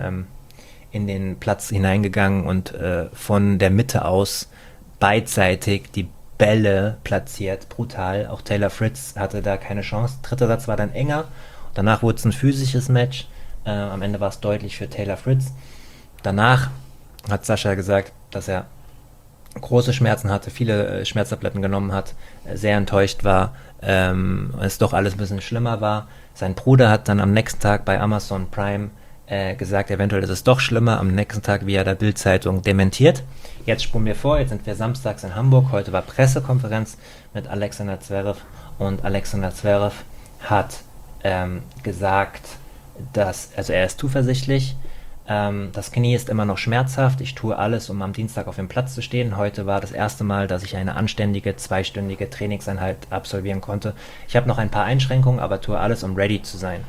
den Platz hineingegangen und von der Mitte aus beidseitig die Bälle platziert, brutal. Auch Taylor Fritz hatte da keine Chance. Dritter Satz war dann enger. Danach wurde es ein physisches Match. Am Ende war es deutlich für Taylor Fritz. Danach hat Sascha gesagt, dass er große Schmerzen hatte, viele Schmerztabletten genommen hat, sehr enttäuscht war, es doch alles ein bisschen schlimmer war. Sein Bruder hat dann am nächsten Tag bei Amazon Prime gesagt, eventuell ist es doch schlimmer. Am nächsten Tag via der Bild-Zeitung dementiert. Jetzt spulen wir vor, jetzt sind wir samstags in Hamburg. Heute war Pressekonferenz mit Alexander Zverev und Alexander Zverev hat gesagt, also er ist zuversichtlich, das Knie ist immer noch schmerzhaft, ich tue alles, um am Dienstag auf dem Platz zu stehen. Heute war das erste Mal, dass ich eine anständige 2-stündige Trainingseinheit absolvieren konnte. Ich habe noch ein paar Einschränkungen, aber tue alles, um ready zu sein.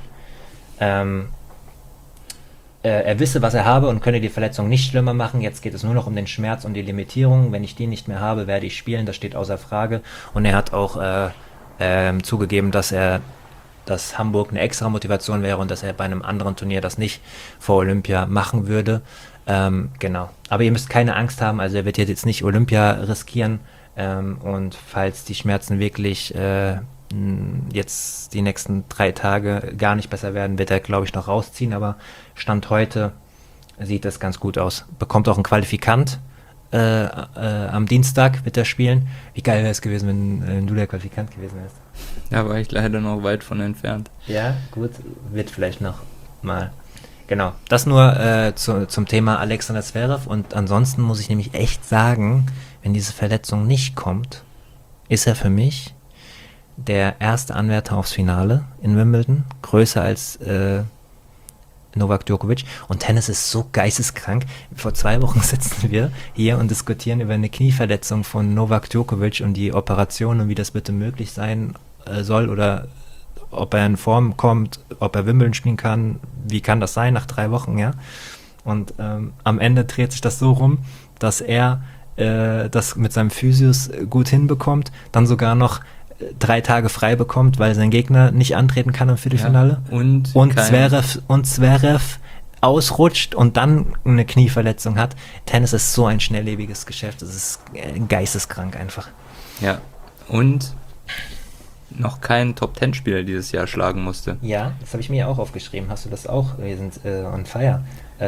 Er wisse, was er habe und könne die Verletzung nicht schlimmer machen. Jetzt geht es nur noch um den Schmerz und die Limitierung. Wenn ich die nicht mehr habe, werde ich spielen. Das steht außer Frage. Und er hat auch zugegeben, dass Hamburg eine extra Motivation wäre und dass er bei einem anderen Turnier das nicht vor Olympia machen würde. Genau. Aber ihr müsst keine Angst haben. Also er wird jetzt nicht Olympia riskieren. Und falls die Schmerzen wirklich jetzt die nächsten 3 Tage gar nicht besser werden, wird er, glaube ich, noch rausziehen, aber Stand heute sieht das ganz gut aus. Bekommt auch einen Qualifikant am Dienstag wird er spielen. Wie geil wäre es gewesen, wenn du der Qualifikant gewesen wärst? Ja, war ich leider noch weit von entfernt. Ja, gut, wird vielleicht noch mal. Genau, das nur zum Thema Alexander Zverev und ansonsten muss ich nämlich echt sagen, wenn diese Verletzung nicht kommt, ist er für mich der erste Anwärter aufs Finale in Wimbledon, größer als Novak Djokovic. Und Tennis ist so geisteskrank. Vor 2 Wochen sitzen wir hier und diskutieren über eine Knieverletzung von Novak Djokovic und die Operation und wie das bitte möglich sein soll oder ob er in Form kommt, ob er Wimbledon spielen kann, wie kann das sein nach 3 Wochen, ja. Und am Ende dreht sich das so rum, dass er das mit seinem Physios gut hinbekommt, dann sogar noch 3 Tage frei bekommt, weil sein Gegner nicht antreten kann im Viertelfinale. Ja, und Zverev ausrutscht und dann eine Knieverletzung hat. Tennis ist so ein schnelllebiges Geschäft, es ist geisteskrank einfach. Ja, und noch kein Top-10-Spieler dieses Jahr schlagen musste. Ja, das habe ich mir ja auch aufgeschrieben. Hast du das auch? Wir sind on fire.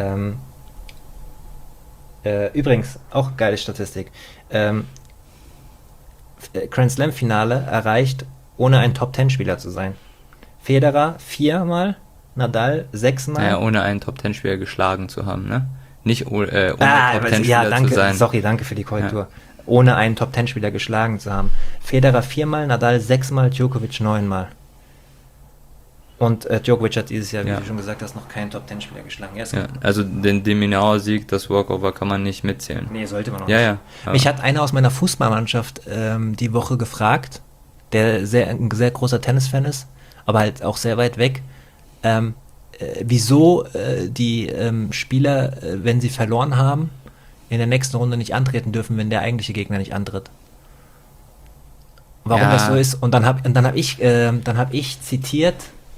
Übrigens, auch geile Statistik. Grand Slam Finale erreicht, ohne ein Top-10-Spieler zu sein. Federer 4-mal, Nadal 6-mal. Naja, ohne einen Top-10-Spieler geschlagen zu haben, ne? Nicht ohne ja, Top-10-Spieler danke, zu sein. sorry, danke für die Korrektur. Ohne einen Top-10-Spieler geschlagen zu haben. Federer 4-mal, Nadal 6-mal, Djokovic 9-mal. Und Djokovic hat dieses Jahr, wie du schon gesagt hast, noch keinen Top-10-Spieler geschlagen. Ja, also den Deminauer-Sieg, das Walkover kann man nicht mitzählen. Nee, sollte man noch nicht. Ja. Mich hat einer aus meiner Fußballmannschaft die Woche gefragt, der ein sehr großer Tennisfan ist, aber halt auch sehr weit weg, wieso die Spieler, wenn sie verloren haben, in der nächsten Runde nicht antreten dürfen, wenn der eigentliche Gegner nicht antritt. Warum das so ist. Und dann hab ich zitiert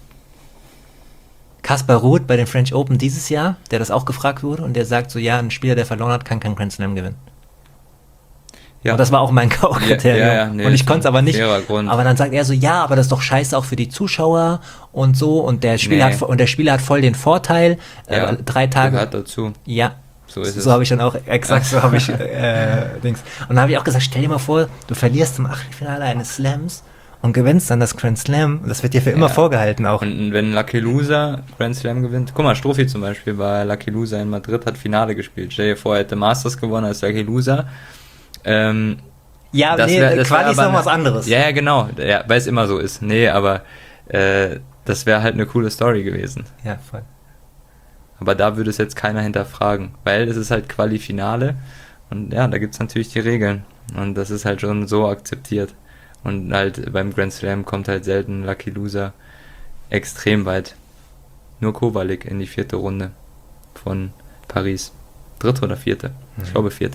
Kaspar Ruud bei den French Open dieses Jahr, der das auch gefragt wurde, und der sagt so, ja, ein Spieler, der verloren hat, kann keinen Grand Slam gewinnen. Ja. Und das war auch mein K.O.-Kriterium. Und ich konnte es aber nicht. Aber dann sagt er so, ja, aber das ist doch scheiße auch für die Zuschauer und so, und der Spieler hat voll den Vorteil. 3 Tage. Gehört dazu. Ja. So habe ich dann auch, exakt so habe ich Dings. Und dann habe ich auch gesagt, stell dir mal vor, du verlierst im Achtelfinale eines Slams und gewinnst dann das Grand Slam. Das wird dir für immer vorgehalten auch. Und wenn Lucky Loser Grand Slam gewinnt, guck mal, Strophi zum Beispiel bei Lucky Loser in Madrid hat Finale gespielt. Stell dir vor, er hätte Masters gewonnen als Lucky Loser. Quali ist noch was anderes. Ja, genau, weil es immer so ist. Nee, aber das wäre halt eine coole Story gewesen. Ja, voll. Aber da würde es jetzt keiner hinterfragen, weil es ist halt Quali-Finale und ja, da gibt es natürlich die Regeln und das ist halt schon so akzeptiert. Und halt beim Grand Slam kommt halt selten Lucky Loser extrem weit. Nur Kovalik in die 4. Runde von Paris. 3. oder 4.? Ich glaube 4.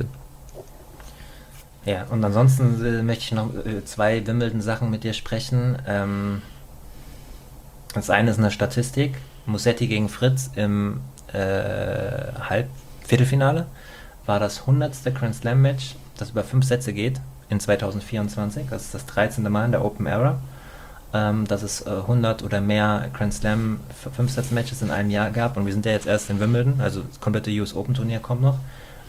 Ja, und ansonsten möchte ich noch 2 Wimbledon-Sachen mit dir sprechen. Das eine ist eine Statistik. Musetti gegen Fritz im Viertelfinale war das 100. Grand Slam Match, das über 5 Sätze geht, in 2024. Das ist das 13. Mal in der Open Era, dass es 100 oder mehr Grand Slam 5-Satz-Matches in einem Jahr gab, und wir sind ja jetzt erst in Wimbledon, also das komplette US Open Turnier kommt noch.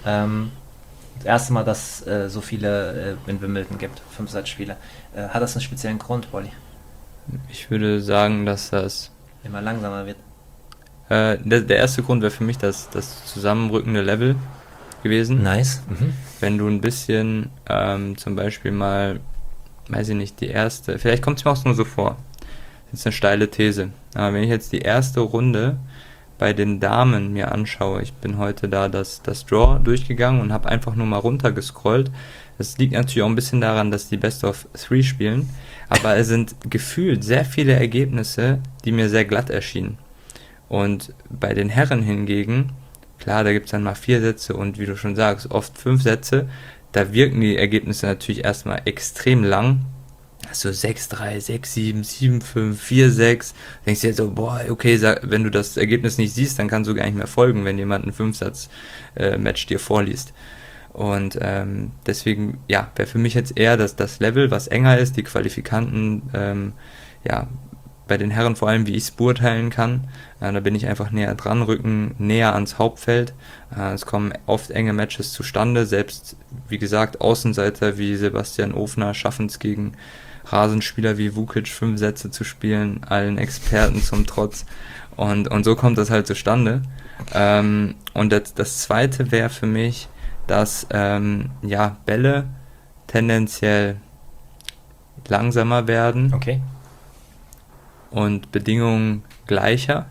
Das erste Mal, dass so viele in Wimbledon gibt, 5-Satz-Spiele. Hat das einen speziellen Grund, Bolli? Ich würde sagen, dass das immer langsamer wird. Der erste Grund wäre für mich das zusammenrückende Level gewesen. Nice. Wenn du ein bisschen zum Beispiel mal, weiß ich nicht, vielleicht kommt es mir auch nur so vor, das ist eine steile These, aber wenn ich jetzt die erste Runde bei den Damen mir anschaue, ich bin heute da das Draw durchgegangen und habe einfach nur mal runtergescrollt. Das liegt natürlich auch ein bisschen daran, dass die Best of 3 spielen, aber es sind gefühlt sehr viele Ergebnisse, die mir sehr glatt erschienen. Und bei den Herren hingegen, klar, da gibt es dann mal 4 Sätze und wie du schon sagst, oft 5 Sätze, da wirken die Ergebnisse natürlich erstmal extrem lang. Also 6-3, 6-7, 7-5, 4-6. Denkst du jetzt so, boah, okay, wenn du das Ergebnis nicht siehst, dann kannst du gar nicht mehr folgen, wenn jemand ein 5-Satz-Match dir vorliest. Und deswegen, ja, wäre für mich jetzt eher das Level, was enger ist, die Qualifikanten, bei den Herren vor allem, wie ich es beurteilen kann. Da bin ich einfach näher dran, rücken näher ans Hauptfeld. Es kommen oft enge Matches zustande, selbst, wie gesagt, Außenseiter wie Sebastian Ofner schaffen es gegen Rasenspieler wie Vukic 5 Sätze zu spielen, allen Experten zum Trotz. Und so kommt das halt zustande. Und das Zweite wäre für mich, dass Bälle tendenziell langsamer werden. Okay. Und Bedingungen gleicher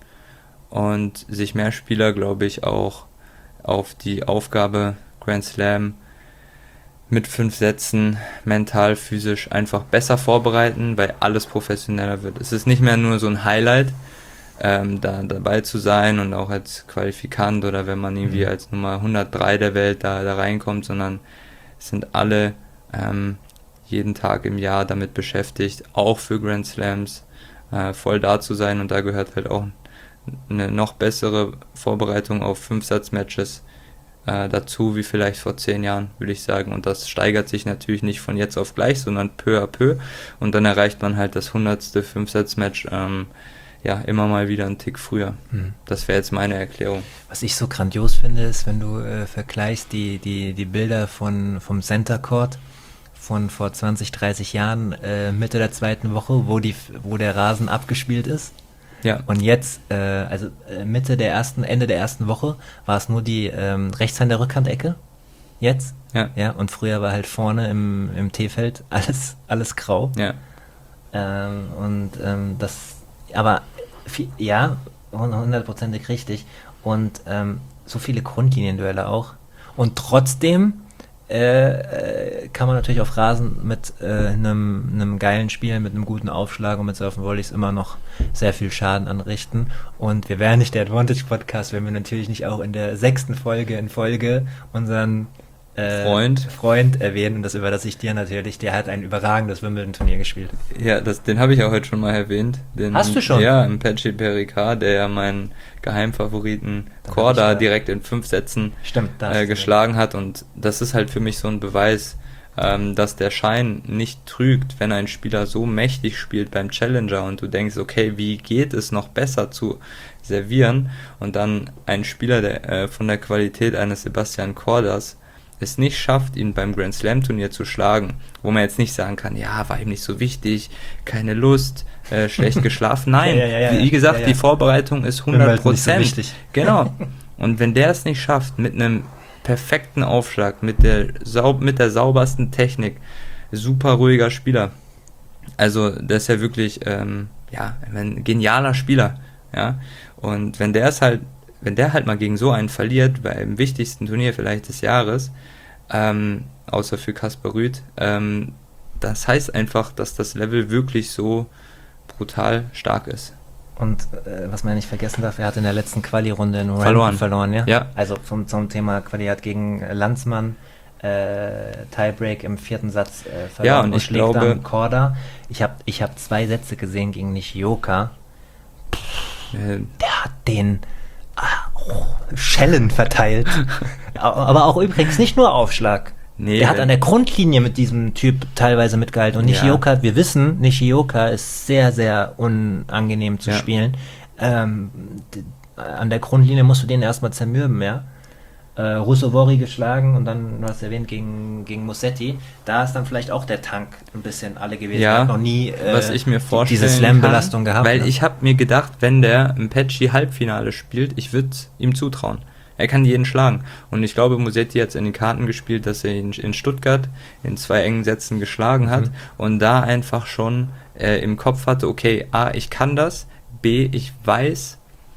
und sich mehr Spieler, glaube ich, auch auf die Aufgabe Grand Slam mit 5 Sätzen mental, physisch einfach besser vorbereiten, weil alles professioneller wird. Es ist nicht mehr nur so ein Highlight, da dabei zu sein und auch als Qualifikant oder wenn man irgendwie als Nummer 103 der Welt da reinkommt, sondern es sind alle jeden Tag im Jahr damit beschäftigt, auch für Grand Slams voll da zu sein, und da gehört halt auch eine noch bessere Vorbereitung auf 5-Satz-Matches dazu, wie vielleicht vor 10 Jahren, würde ich sagen, und das steigert sich natürlich nicht von jetzt auf gleich, sondern peu à peu, und dann erreicht man halt das 100. 5-Satz-Match immer mal wieder einen Tick früher. Das wäre jetzt meine Erklärung. Was ich so grandios finde, ist, wenn du vergleichst die Bilder vom Center Court von vor 20, 30 Jahren, Mitte der zweiten Woche, wo der Rasen abgespielt ist. Ja. Und jetzt, Ende der ersten Woche, war es nur die Rechtshand der Rückhandecke. Jetzt. Ja. Ja, und früher war halt vorne im T-Feld alles grau. Ja. Aber ja, hundertprozentig richtig. Und so viele Grundlinienduelle auch. Und trotzdem kann man natürlich auf Rasen mit einem geilen Spiel, mit einem guten Aufschlag und mit Surfen-Volleys immer noch sehr viel Schaden anrichten. Und wir wären nicht der Advantage-Podcast, wenn wir natürlich nicht auch in der 6. Folge in Folge unseren Freund erwähnen, und das überlasse ich dir natürlich. Der hat ein überragendes Wimbledon-Turnier gespielt. Ja, den habe ich auch heute schon mal erwähnt. Hast du schon? Ja, im Patchy Pericard, der ja meinen Geheimfavoriten Korda direkt in 5 Sätzen geschlagen hat. Und das ist halt für mich so ein Beweis, dass der Schein nicht trügt, wenn ein Spieler so mächtig spielt beim Challenger und du denkst, okay, wie geht es noch besser zu servieren? Und dann ein Spieler der von der Qualität eines Sebastian Kordas es nicht schafft, ihn beim Grand Slam Turnier zu schlagen, wo man jetzt nicht sagen kann, ja, war ihm nicht so wichtig, keine Lust, schlecht geschlafen. Nein, wie gesagt, die Vorbereitung ist 100%. So genau. Und wenn der es nicht schafft, mit einem perfekten Aufschlag, mit der saubersten Technik, super ruhiger Spieler. Also, das ist ja wirklich, ein genialer Spieler, ja. Und wenn der halt mal gegen so einen verliert, beim wichtigsten Turnier vielleicht des Jahres, außer für Casper Ruud, das heißt einfach, dass das Level wirklich so brutal stark ist. Und was man nicht vergessen darf, er hat in der letzten Quali-Runde in Rampen verloren, ja? Ja. Also zum Thema Quali, hat gegen Landsmann Tiebreak im 4. Satz verloren. Ja, und ich glaube, dann Korda. Ich hab 2 Sätze gesehen gegen Nishioka. Der hat den Schellen verteilt. Aber auch übrigens nicht nur Aufschlag. Nee, der hat an der Grundlinie mit diesem Typ teilweise mitgehalten. Und Nishioka, wir wissen, Nishioka ist sehr, sehr unangenehm zu spielen. An der Grundlinie musst du den erstmal zermürben, ja. Russovori geschlagen und dann, du hast erwähnt, gegen Musetti. Da ist dann vielleicht auch der Tank ein bisschen alle gewesen. Ja, hat noch nie was ich mir vorstellen diese Slam-Belastung gehabt. Weil ich habe mir gedacht, wenn der im Patchy Halbfinale spielt, ich würde ihm zutrauen. Er kann jeden schlagen. Und ich glaube, Musetti hat es in den Karten gespielt, dass er ihn in Stuttgart in 2 engen Sätzen geschlagen hat und da einfach schon im Kopf hatte, okay, A, ich kann das, B, ich weiß,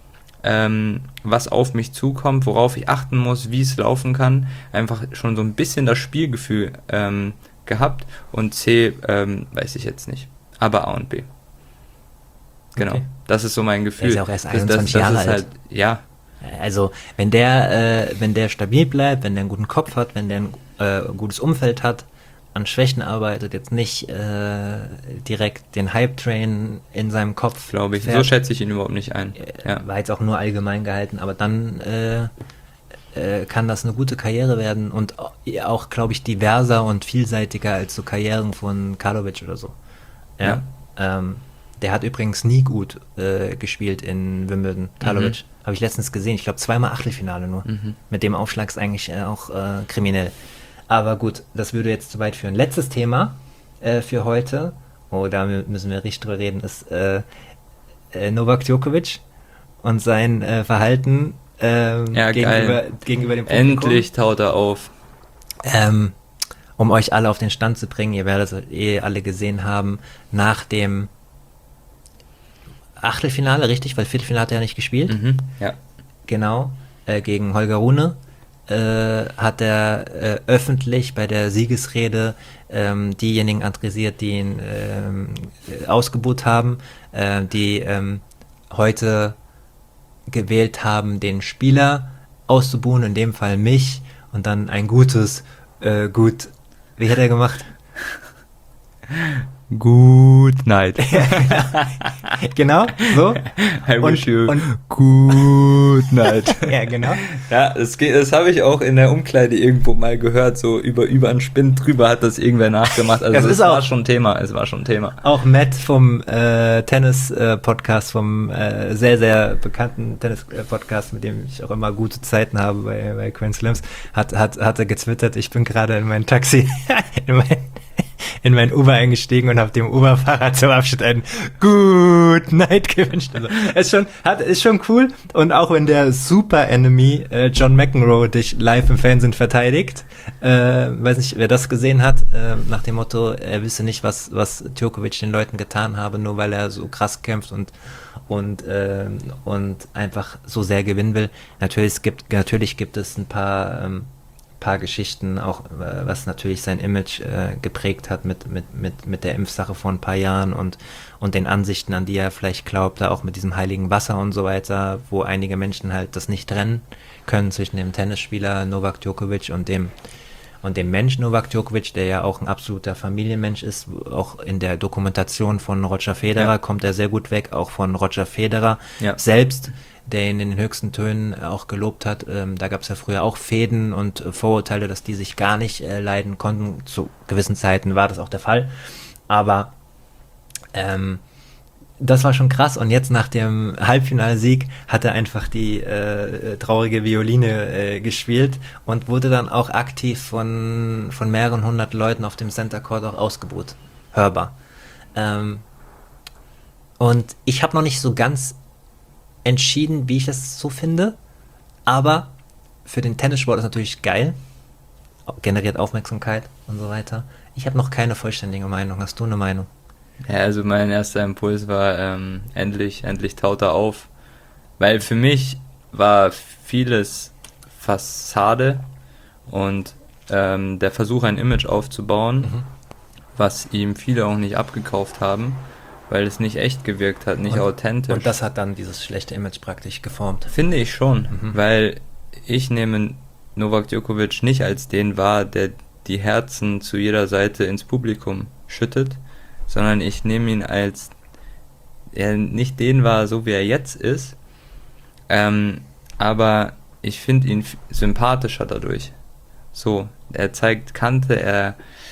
was auf mich zukommt, worauf ich achten muss, wie es laufen kann. Einfach schon so ein bisschen das Spielgefühl gehabt. Und C, weiß ich jetzt nicht. Aber A und B. Genau. Okay. Das ist so mein Gefühl. Er ist ja auch erst 21 Jahre alt. Halt, ja. Also, wenn der stabil bleibt, wenn der einen guten Kopf hat, wenn der ein gutes Umfeld hat, an Schwächen arbeitet, jetzt nicht direkt den Hype-Train in seinem Kopf. Glaube ich, so schätze ich ihn überhaupt nicht ein. War jetzt auch nur allgemein gehalten, aber dann kann das eine gute Karriere werden und auch, glaube ich, diverser und vielseitiger als so Karrieren von Karlovic oder so. Ja. Der hat übrigens nie gut gespielt in Wimbledon, Karlovic. Habe ich letztens gesehen, ich glaube 2-mal Achtelfinale nur. Mit dem Aufschlag ist eigentlich auch kriminell. Aber gut, das würde jetzt zu weit führen. Letztes Thema für heute, da müssen wir richtig drüber reden, ist Novak Djokovic und sein Verhalten gegenüber dem Publikum. Endlich taut er auf. Um euch alle auf den Stand zu bringen, ihr werdet es alle gesehen haben, nach dem Achtelfinale, richtig? Weil Viertelfinale hat er ja nicht gespielt. Ja. Genau, gegen Holger Rune. Hat er öffentlich bei der Siegesrede diejenigen adressiert, die ihn ausgebuht haben, die heute gewählt haben, den Spieler auszubuhen, in dem Fall mich, und dann ein gutes, wie hat er gemacht? Good night. Genau, so. I wish you good night. Ja, genau. Ja, das habe ich auch in der Umkleide irgendwo mal gehört, so über einen Spinn drüber hat das irgendwer nachgemacht. Also es war schon Thema. Auch Matt vom Tennis-Podcast, vom sehr, sehr bekannten Tennis-Podcast, mit dem ich auch immer gute Zeiten habe bei Grand Slams, hatte getwittert, ich bin gerade in mein Taxi, in mein Uber eingestiegen und habe dem Uber-Fahrer zum Abschied einen Good Night gewünscht. Also, ist schon cool. Und auch wenn der Super-Enemy John McEnroe dich live im Fernsehen verteidigt, weiß nicht, wer das gesehen hat, nach dem Motto, er wisse nicht, was Djokovic den Leuten getan habe, nur weil er so krass kämpft und einfach so sehr gewinnen will. Natürlich gibt es ein paar Geschichten, auch was natürlich sein Image geprägt hat mit der Impfsache vor ein paar Jahren und den Ansichten, an die er vielleicht glaubte, auch mit diesem heiligen Wasser und so weiter, wo einige Menschen halt das nicht trennen können zwischen dem Tennisspieler Novak Djokovic und dem Mensch Novak Djokovic, der ja auch ein absoluter Familienmensch ist. Auch in der Dokumentation von Roger Federer kommt er sehr gut weg, auch von Roger Federer selbst, der ihn in den höchsten Tönen auch gelobt hat. Da gab es ja früher auch Fehden und Vorurteile, dass die sich gar nicht leiden konnten. Zu gewissen Zeiten war das auch der Fall. Aber das war schon krass. Und jetzt nach dem Halbfinalsieg hat er einfach die traurige Violine gespielt und wurde dann auch aktiv von mehreren hundert Leuten auf dem Center Court auch ausgebuht. Hörbar. Und ich habe noch nicht so ganz entschieden, wie ich das so finde, aber für den Tennissport ist natürlich geil, generiert Aufmerksamkeit und so weiter. Ich habe noch keine vollständige Meinung. Hast du eine Meinung? Ja, also mein erster Impuls war, endlich taut er auf, weil für mich war vieles Fassade und der Versuch, ein Image aufzubauen, was ihm viele auch nicht abgekauft haben, weil es nicht echt gewirkt hat, nicht authentisch. Und das hat dann dieses schlechte Image praktisch geformt. Finde ich schon, weil ich nehme Novak Djokovic nicht als den wahr, der die Herzen zu jeder Seite ins Publikum schüttet, sondern ich nehme ihn als er nicht den wahr, so wie er jetzt ist, aber ich finde ihn sympathischer dadurch. So, er zeigt Kante, er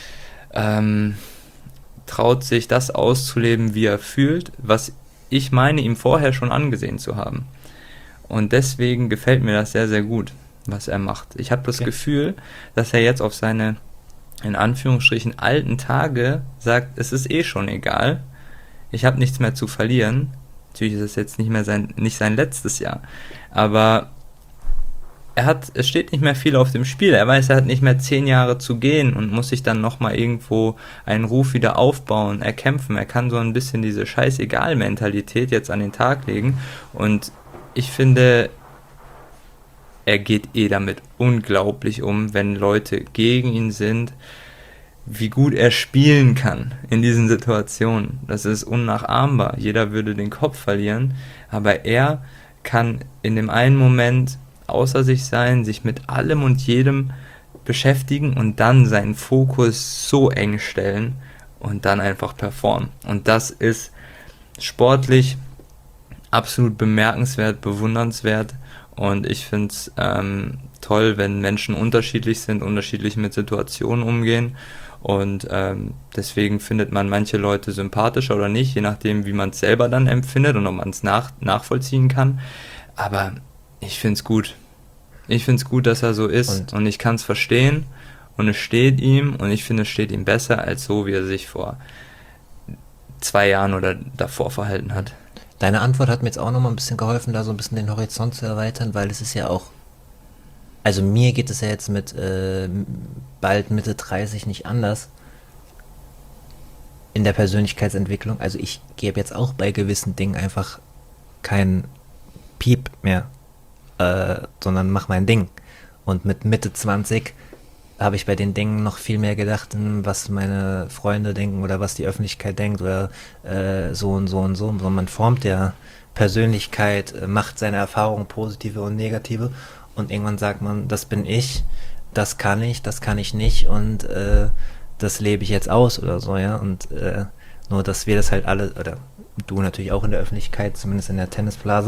traut sich, das auszuleben, wie er fühlt, was ich meine, ihm vorher schon angesehen zu haben. Und deswegen gefällt mir das sehr, sehr gut, was er macht. Ich habe das Gefühl, dass er jetzt auf seine, in Anführungsstrichen, alten Tage sagt, es ist eh schon egal, ich habe nichts mehr zu verlieren. Natürlich ist es jetzt nicht sein letztes Jahr, aber es steht nicht mehr viel auf dem Spiel. Er weiß, er hat nicht mehr 10 Jahre zu gehen und muss sich dann nochmal irgendwo einen Ruf wieder aufbauen, erkämpfen. Er kann so ein bisschen diese Scheißegal-Mentalität jetzt an den Tag legen. Und ich finde, er geht damit unglaublich um, wenn Leute gegen ihn sind, wie gut er spielen kann in diesen Situationen. Das ist unnachahmbar. Jeder würde den Kopf verlieren, aber er kann in dem einen Moment außer sich sein, sich mit allem und jedem beschäftigen und dann seinen Fokus so eng stellen und dann einfach performen. Und das ist sportlich absolut bemerkenswert, bewundernswert und ich finde es toll, wenn Menschen unterschiedlich sind, unterschiedlich mit Situationen umgehen und deswegen findet man manche Leute sympathischer oder nicht, je nachdem, wie man es selber dann empfindet und ob man es nachvollziehen kann, aber ich finde es gut. Ich finde es gut, dass er so ist und ich kann es verstehen und es steht ihm und ich finde, es steht ihm besser als so, wie er sich vor 2 Jahren oder davor verhalten hat. Deine Antwort hat mir jetzt auch nochmal ein bisschen geholfen, da so ein bisschen den Horizont zu erweitern, weil es ist ja auch, also mir geht es ja jetzt mit bald Mitte 30 nicht anders in der Persönlichkeitsentwicklung. Also ich gebe jetzt auch bei gewissen Dingen einfach keinen Piep mehr. Sondern mach mein Ding. Und mit Mitte 20 habe ich bei den Dingen noch viel mehr gedacht, was meine Freunde denken oder was die Öffentlichkeit denkt oder so und so und so. Man formt ja Persönlichkeit, macht seine Erfahrungen, positive und negative und irgendwann sagt man, das bin ich, das kann ich nicht und das lebe ich jetzt aus oder so, ja. Und nur, dass wir das halt alle, oder du natürlich auch in der Öffentlichkeit, zumindest in der Tennisblase,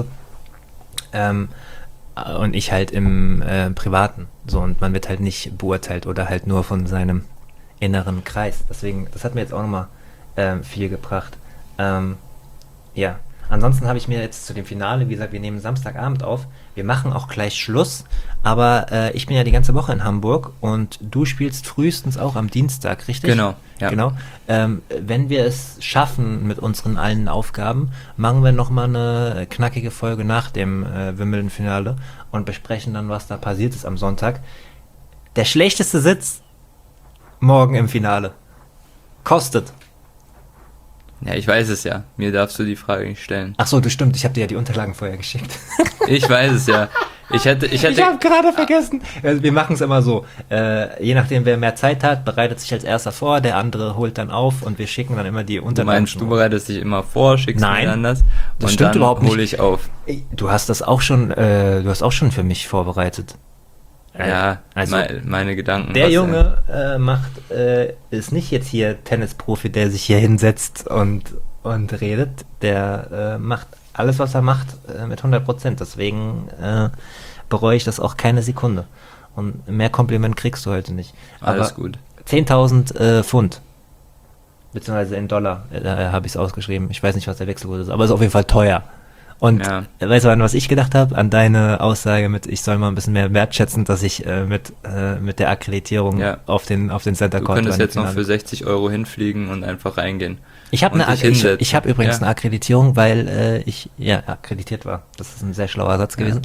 und ich halt im Privaten. So, und man wird halt nicht beurteilt oder halt nur von seinem inneren Kreis. Deswegen, das hat mir jetzt auch nochmal viel gebracht. Ja, Ansonsten habe ich mir jetzt zu dem Finale, wie gesagt, wir nehmen Samstagabend auf. Wir machen auch gleich Schluss, aber ich bin ja die ganze Woche in Hamburg und du spielst frühestens auch am Dienstag, richtig? Genau, ja. Genau. Wenn wir es schaffen mit unseren allen Aufgaben, machen wir nochmal eine knackige Folge nach dem Wimbledon-Finale und besprechen dann, was da passiert ist am Sonntag. Der schlechteste Sitz morgen im Finale. Kostet. Ja, ich weiß es ja. Mir darfst du die Frage nicht stellen. Ach so, das stimmt. Ich habe dir ja die Unterlagen vorher geschickt. Ich weiß es ja. Ich habe gerade vergessen. Also wir machen es immer so. Je nachdem, wer mehr Zeit hat, bereitet sich als erster vor, der andere holt dann auf und wir schicken dann immer die Du Unterlagen. meinst, du bereitest dich immer vor, schickst Nein, mir dann das das und stimmt dann überhaupt nicht. hole ich auf. Du hast das auch schon, du hast auch schon für mich vorbereitet. Ja, Also meine Gedanken. der was, Junge ist nicht jetzt hier Tennisprofi, der sich hier hinsetzt und redet. Der macht alles, was er macht, mit 100%. Deswegen bereue ich das auch keine Sekunde. Und mehr Kompliment kriegst du heute nicht. Alles Aber gut. 10.000 Pfund. Beziehungsweise in Dollar habe ich es ausgeschrieben. Ich weiß nicht, was der Wechselkurs ist, aber es ist auf jeden Fall teuer. Und Ja. weißt du, an was ich gedacht habe? An deine Aussage mit, ich soll mal ein bisschen mehr wertschätzen, dass ich mit der Akkreditierung Ja. auf den Center Du Court könntest war im jetzt noch Finale. für 60 € hinfliegen und einfach reingehen. Ich habe und dich hinsetzen. ich habe übrigens Ja. eine Akkreditierung, weil ich akkreditiert war. Das ist ein sehr schlauer Satz gewesen.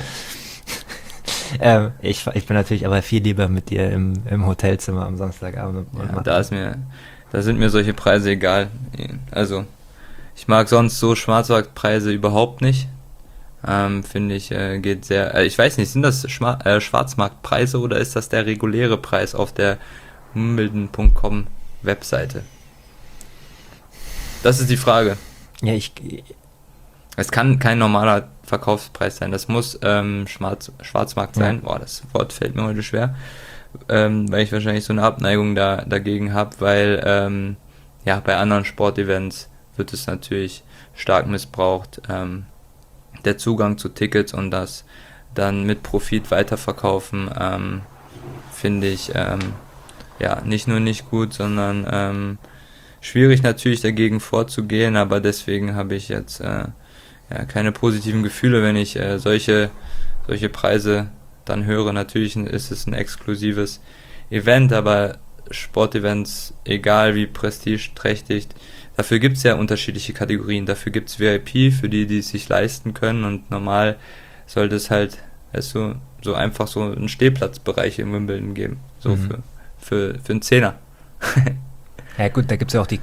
Ich bin natürlich aber viel lieber mit dir im Hotelzimmer am Samstagabend. Ja, da sind mir solche Preise egal. Also, ich mag sonst so Schwarzmarktpreise überhaupt nicht. Finde ich, geht sehr, ich weiß nicht, sind das Schwarzmarktpreise oder ist das der reguläre Preis auf der Wimbledon.com Webseite? Das ist die Frage. Ja, Es kann kein normaler Verkaufspreis sein, das muss Schwarzmarkt sein. Ja. Boah, das Wort fällt mir heute schwer, weil ich wahrscheinlich so eine Abneigung dagegen habe, weil bei anderen Sportevents wird es natürlich stark missbraucht, der Zugang zu Tickets und das dann mit Profit weiterverkaufen, finde ich nicht nur nicht gut, sondern schwierig natürlich dagegen vorzugehen, aber deswegen habe ich jetzt keine positiven Gefühle, wenn ich solche Preise dann höre. Natürlich ist es ein exklusives Event, aber Sportevents, egal wie prestigeträchtig, dafür gibt es ja unterschiedliche Kategorien. Dafür gibt es VIP, für die es sich leisten können, und normal sollte es halt so einfach so einen Stehplatzbereich im Wimbledon geben. So für einen Zehner. Ja gut, da gibt es ja auch die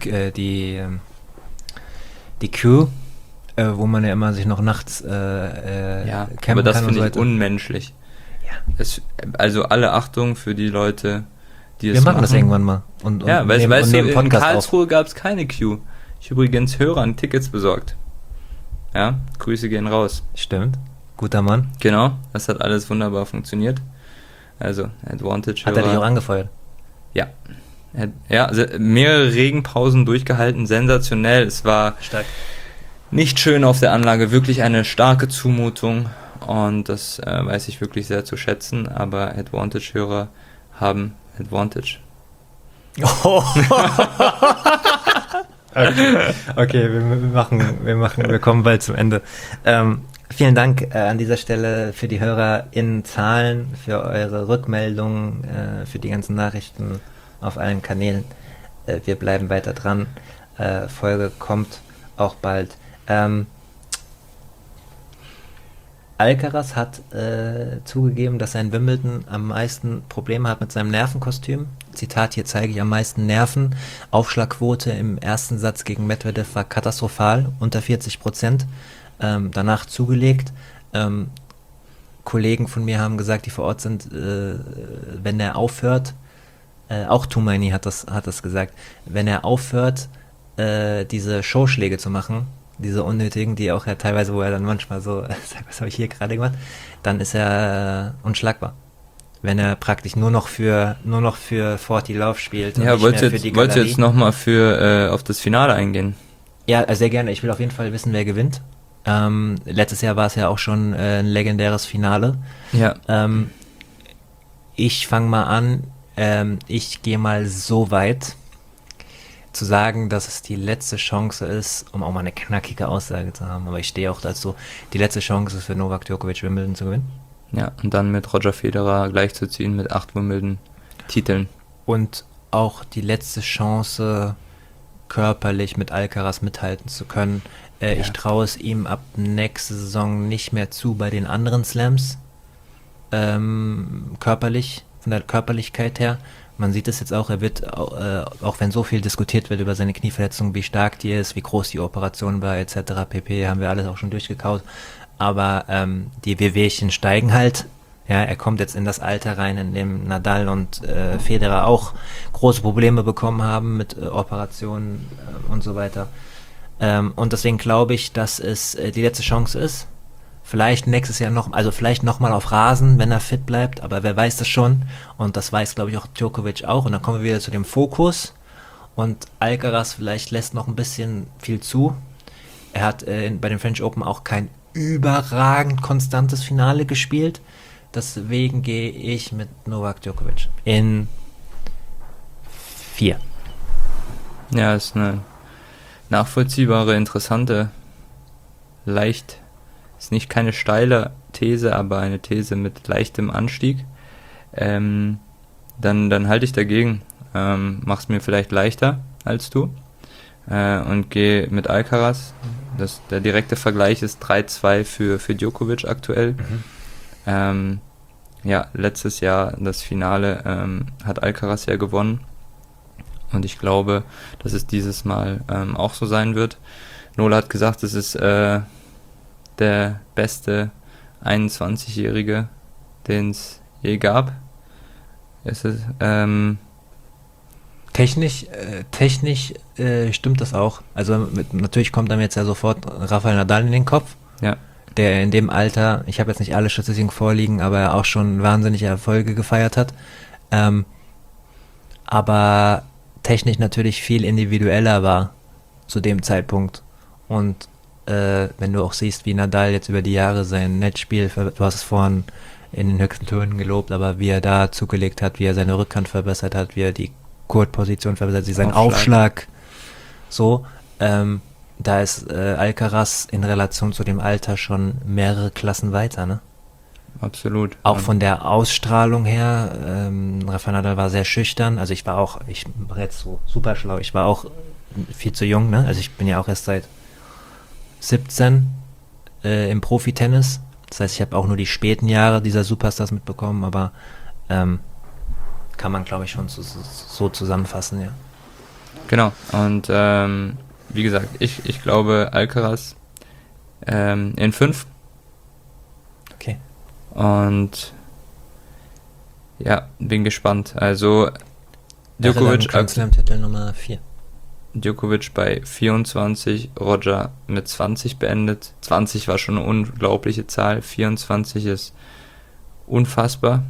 Queue, wo man ja immer sich noch nachts Ja, campen aber das kann und finde so ich weiter. unmenschlich. Ja. Also alle Achtung für die Leute, die Wir machen das irgendwann mal. Und Ja, weißt du, nehmen in Podcast auf. Karlsruhe gab es keine Queue. Ich übrigens Hörern Tickets besorgt. Ja, Grüße gehen raus. Stimmt. Guter Mann. Genau, das hat alles wunderbar funktioniert. Also, Advantage Hat er dich auch angefeuert? Ja. Ja, mehrere Regenpausen durchgehalten, sensationell. Es war Stark. nicht schön auf der Anlage, wirklich eine starke Zumutung, und das weiß ich wirklich sehr zu schätzen, aber Advantage-Hörer haben Advantage. Okay, wir kommen bald zum Ende. Vielen Dank an dieser Stelle für die Hörer in Zahlen, für eure Rückmeldungen, für die ganzen Nachrichten auf allen Kanälen. Wir bleiben weiter dran. Folge kommt auch bald. Alcaraz hat zugegeben, dass sein Wimbledon am meisten Probleme hat mit seinem Nervenkostüm. Zitat, hier zeige ich am meisten Nerven. Aufschlagquote im ersten Satz gegen Medvedev war katastrophal, unter 40%. Danach zugelegt. Kollegen von mir haben gesagt, die vor Ort sind, wenn er aufhört, auch Tumaini hat das gesagt, wenn er aufhört, diese Showschläge zu machen, diese unnötigen, die auch ja teilweise, wo er dann manchmal so sagt, was habe ich hier gerade gemacht, dann ist er unschlagbar. Wenn er praktisch nur noch für 40 Love spielt und Ja, nicht mehr für die wolltest du Galerie. jetzt nochmal auf das Finale eingehen? Ja, sehr gerne. Ich will auf jeden Fall wissen, wer gewinnt. Letztes Jahr war es ja auch schon ein legendäres Finale. Ja. Ich fange mal an. Ich gehe mal so weit zu sagen, dass es die letzte Chance ist, um auch mal eine knackige Aussage zu haben. Aber ich stehe auch dazu, die letzte Chance ist für Novak Djokovic, Wimbledon zu gewinnen. Ja, und dann mit Roger Federer gleichzuziehen mit 8 Wimbledon-Titeln. Und auch die letzte Chance, körperlich mit Alcaraz mithalten zu können. Ich traue es ihm ab nächste Saison nicht mehr zu bei den anderen Slams. Körperlich, von der Körperlichkeit her. Man sieht es jetzt auch, er wird, auch wenn so viel diskutiert wird über seine Knieverletzung, wie stark die ist, wie groß die Operation war, etc. pp., haben wir alles auch schon durchgekaut. Aber die Wehwehchen steigen halt. Ja, er kommt jetzt in das Alter rein, in dem Nadal und Federer auch große Probleme bekommen haben mit Operationen und so weiter. Und deswegen glaube ich, dass es die letzte Chance ist. Vielleicht nächstes Jahr noch, also vielleicht nochmal auf Rasen, wenn er fit bleibt, aber wer weiß das schon. Und das weiß, glaube ich, auch Djokovic auch. Und dann kommen wir wieder zu dem Fokus. Und Alcaraz vielleicht lässt noch ein bisschen viel zu. Er hat bei den French Open auch kein überragend konstantes Finale gespielt. Deswegen gehe ich mit Novak Djokovic in 4. Ja, ist eine nachvollziehbare, interessante, ist nicht keine steile These, aber eine These mit leichtem Anstieg. Dann halte ich dagegen, mach's mir vielleicht leichter als du und gehe mit Alcaraz. Der direkte Vergleich ist 3-2 für Djokovic aktuell. Letztes Jahr das Finale hat Alcaraz ja gewonnen und ich glaube, dass es dieses Mal auch so sein wird. Nola hat gesagt, es ist der beste 21-Jährige, den es je gab. Technisch stimmt das auch. Also natürlich kommt einem jetzt ja sofort Rafael Nadal in den Kopf. Ja. Der in dem Alter, ich habe jetzt nicht alle Statistiken vorliegen, aber er auch schon wahnsinnige Erfolge gefeiert hat. Aber technisch natürlich viel individueller war zu dem Zeitpunkt. Und wenn du auch siehst, wie Nadal jetzt über die Jahre sein Netzspiel, du hast es vorhin in den höchsten Tönen gelobt, aber wie er da zugelegt hat, wie er seine Rückhand verbessert hat, wie er die Courtposition verbessert hat, seinen Aufschlag so, da ist Alcaraz in Relation zu dem Alter schon mehrere Klassen weiter, ne? Absolut. Auch von der Ausstrahlung her, Rafael Nadal war sehr schüchtern, also ich war jetzt so super schlau, ich war auch viel zu jung, ne? Also ich bin ja auch erst seit 17 im Profi-Tennis, das heißt, ich habe auch nur die späten Jahre dieser Superstars mitbekommen, aber kann man, glaube ich, schon so zusammenfassen, ja. Genau, und wie gesagt, ich glaube Alcaraz in 5. Okay. Und ja, bin gespannt. Also Djokovic Titel Nummer 4. Djokovic bei 24, Roger mit 20 beendet. 20 war schon eine unglaubliche Zahl, 24 ist unfassbar.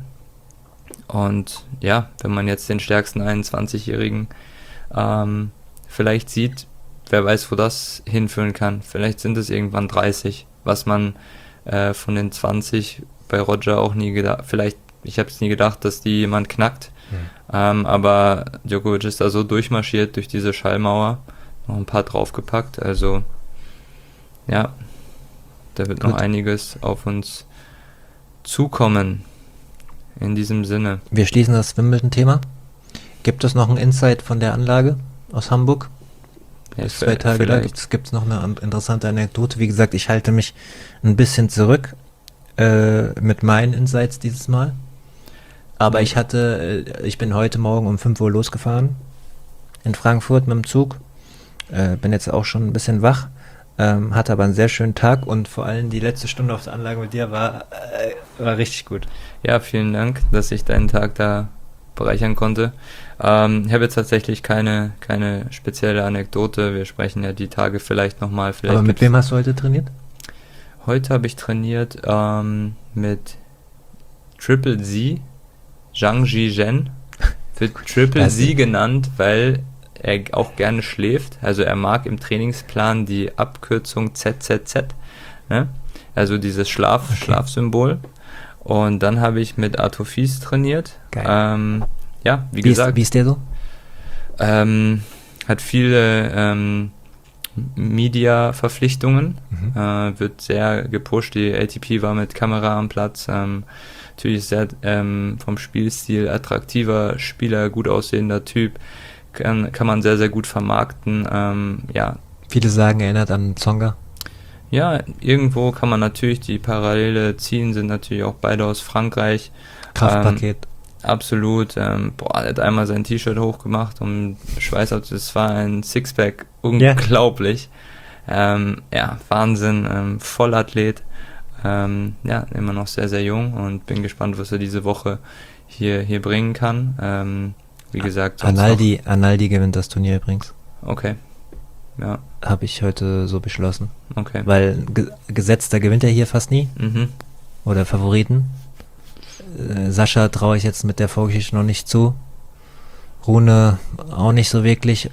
Und ja, wenn man jetzt den stärksten 21-Jährigen vielleicht sieht, wer weiß, wo das hinführen kann. Vielleicht sind es irgendwann 30, was man von den 20 bei Roger auch nie gedacht, ich habe es nie gedacht, dass die jemand knackt. Aber Djokovic ist da so durchmarschiert durch diese Schallmauer, noch ein paar draufgepackt, also ja, da wird noch einiges auf uns zukommen. In diesem Sinne. Wir schließen das Wimbledon-Thema. Gibt es noch einen Insight von der Anlage aus Hamburg? Ja, Bis 2 Tage da gibt es noch eine interessante Anekdote. Wie gesagt, ich halte mich ein bisschen zurück mit meinen Insights dieses Mal. Aber ich bin heute Morgen um 5 Uhr losgefahren in Frankfurt mit dem Zug. Bin jetzt auch schon ein bisschen wach. Hatte aber einen sehr schönen Tag und vor allem die letzte Stunde auf der Anlage mit dir war richtig gut. Ja, vielen Dank, dass ich deinen Tag da bereichern konnte. Ich habe jetzt tatsächlich keine spezielle Anekdote. Wir sprechen ja die Tage vielleicht nochmal. Aber mit wem hast du heute trainiert? Heute habe ich trainiert mit Triple Z, Zhang Zhizhen. Wird Triple Z genannt, weil er auch gerne schläft. Also er mag im Trainingsplan die Abkürzung ZZZ, ne? Also dieses Schlafsymbol. Und dann habe ich mit Arthur Fies trainiert. Geil. Ja, wie gesagt. Wie ist der so? hat viele Media-Verpflichtungen, wird sehr gepusht. Die ATP war mit Kamera am Platz. Natürlich sehr vom Spielstil attraktiver Spieler, gut aussehender Typ. Kann man sehr, sehr gut vermarkten. Viele sagen, erinnert an Tsonga. Ja, irgendwo kann man natürlich die Parallele ziehen, sind natürlich auch beide aus Frankreich. Kraftpaket. Absolut. Er hat einmal sein T-Shirt hochgemacht und das war ein Sixpack. Unglaublich. Wahnsinn. Vollathlet. Immer noch sehr, sehr jung und bin gespannt, was er diese Woche hier bringen kann. Wie gesagt, Analdi gewinnt das Turnier übrigens. Okay. Ja. Habe ich heute so beschlossen. Okay. Weil Gesetzter gewinnt er hier fast nie. Oder Favoriten. Sascha traue ich jetzt mit der Vorgeschichte noch nicht zu. Rune auch nicht so wirklich.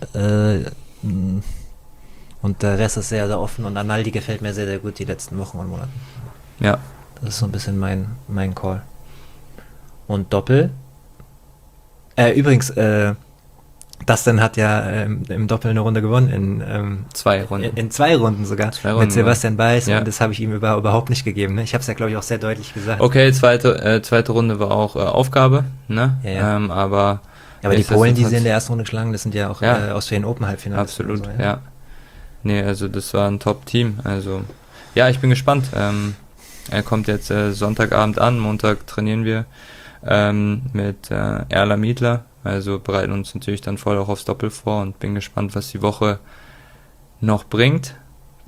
Und der Rest ist sehr, sehr offen. Und Analdi gefällt mir sehr, sehr gut die letzten Wochen und Monaten. Ja. Das ist so ein bisschen mein Call. Und Doppel. Übrigens, Dustin hat ja im Doppel eine Runde gewonnen. In 2 Runden. In 2 Runden sogar. 2 Runden, mit Sebastian Baez. Ja. Und das habe ich ihm überhaupt nicht gegeben. Ne? Ich habe es ja, glaube ich, auch sehr deutlich gesagt. Okay, zweite Runde war auch Aufgabe. Ne? Ja. Aber die Polen, die sie in der ersten Runde geschlagen, das sind ja auch Australian Open Halbfinale. Absolut, so, ja. Nee, also das war ein Top-Team. Also, ja, ich bin gespannt. Er kommt jetzt Sonntagabend an, Montag trainieren wir mit Erla Miedler. Also bereiten uns natürlich dann voll auch aufs Doppel vor und bin gespannt, was die Woche noch bringt.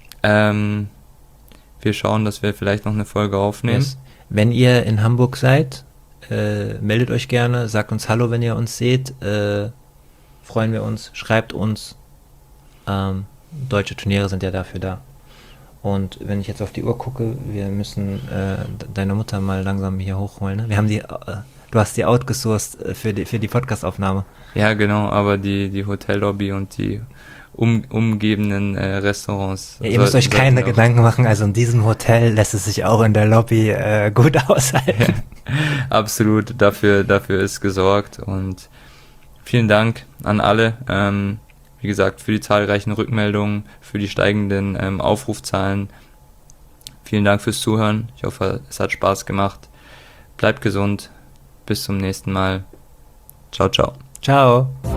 Wir schauen, dass wir vielleicht noch eine Folge aufnehmen. Yes. Wenn ihr in Hamburg seid, meldet euch gerne, sagt uns Hallo, wenn ihr uns seht. Freuen wir uns, schreibt uns. Deutsche Turniere sind ja dafür da. Und wenn ich jetzt auf die Uhr gucke, wir müssen deine Mutter mal langsam hier hochholen. Ne? Wir haben du hast die outgesourced für die Podcast-Aufnahme. Ja, genau, aber die Hotellobby und die umgebenden Restaurants. Ja, ihr müsst euch keine Gedanken machen, also in diesem Hotel lässt es sich auch in der Lobby gut aushalten. Ja, absolut, dafür ist gesorgt und vielen Dank an alle. Wie gesagt, für die zahlreichen Rückmeldungen, für die steigenden Aufrufzahlen. Vielen Dank fürs Zuhören. Ich hoffe, es hat Spaß gemacht. Bleibt gesund. Bis zum nächsten Mal. Ciao, ciao. Ciao.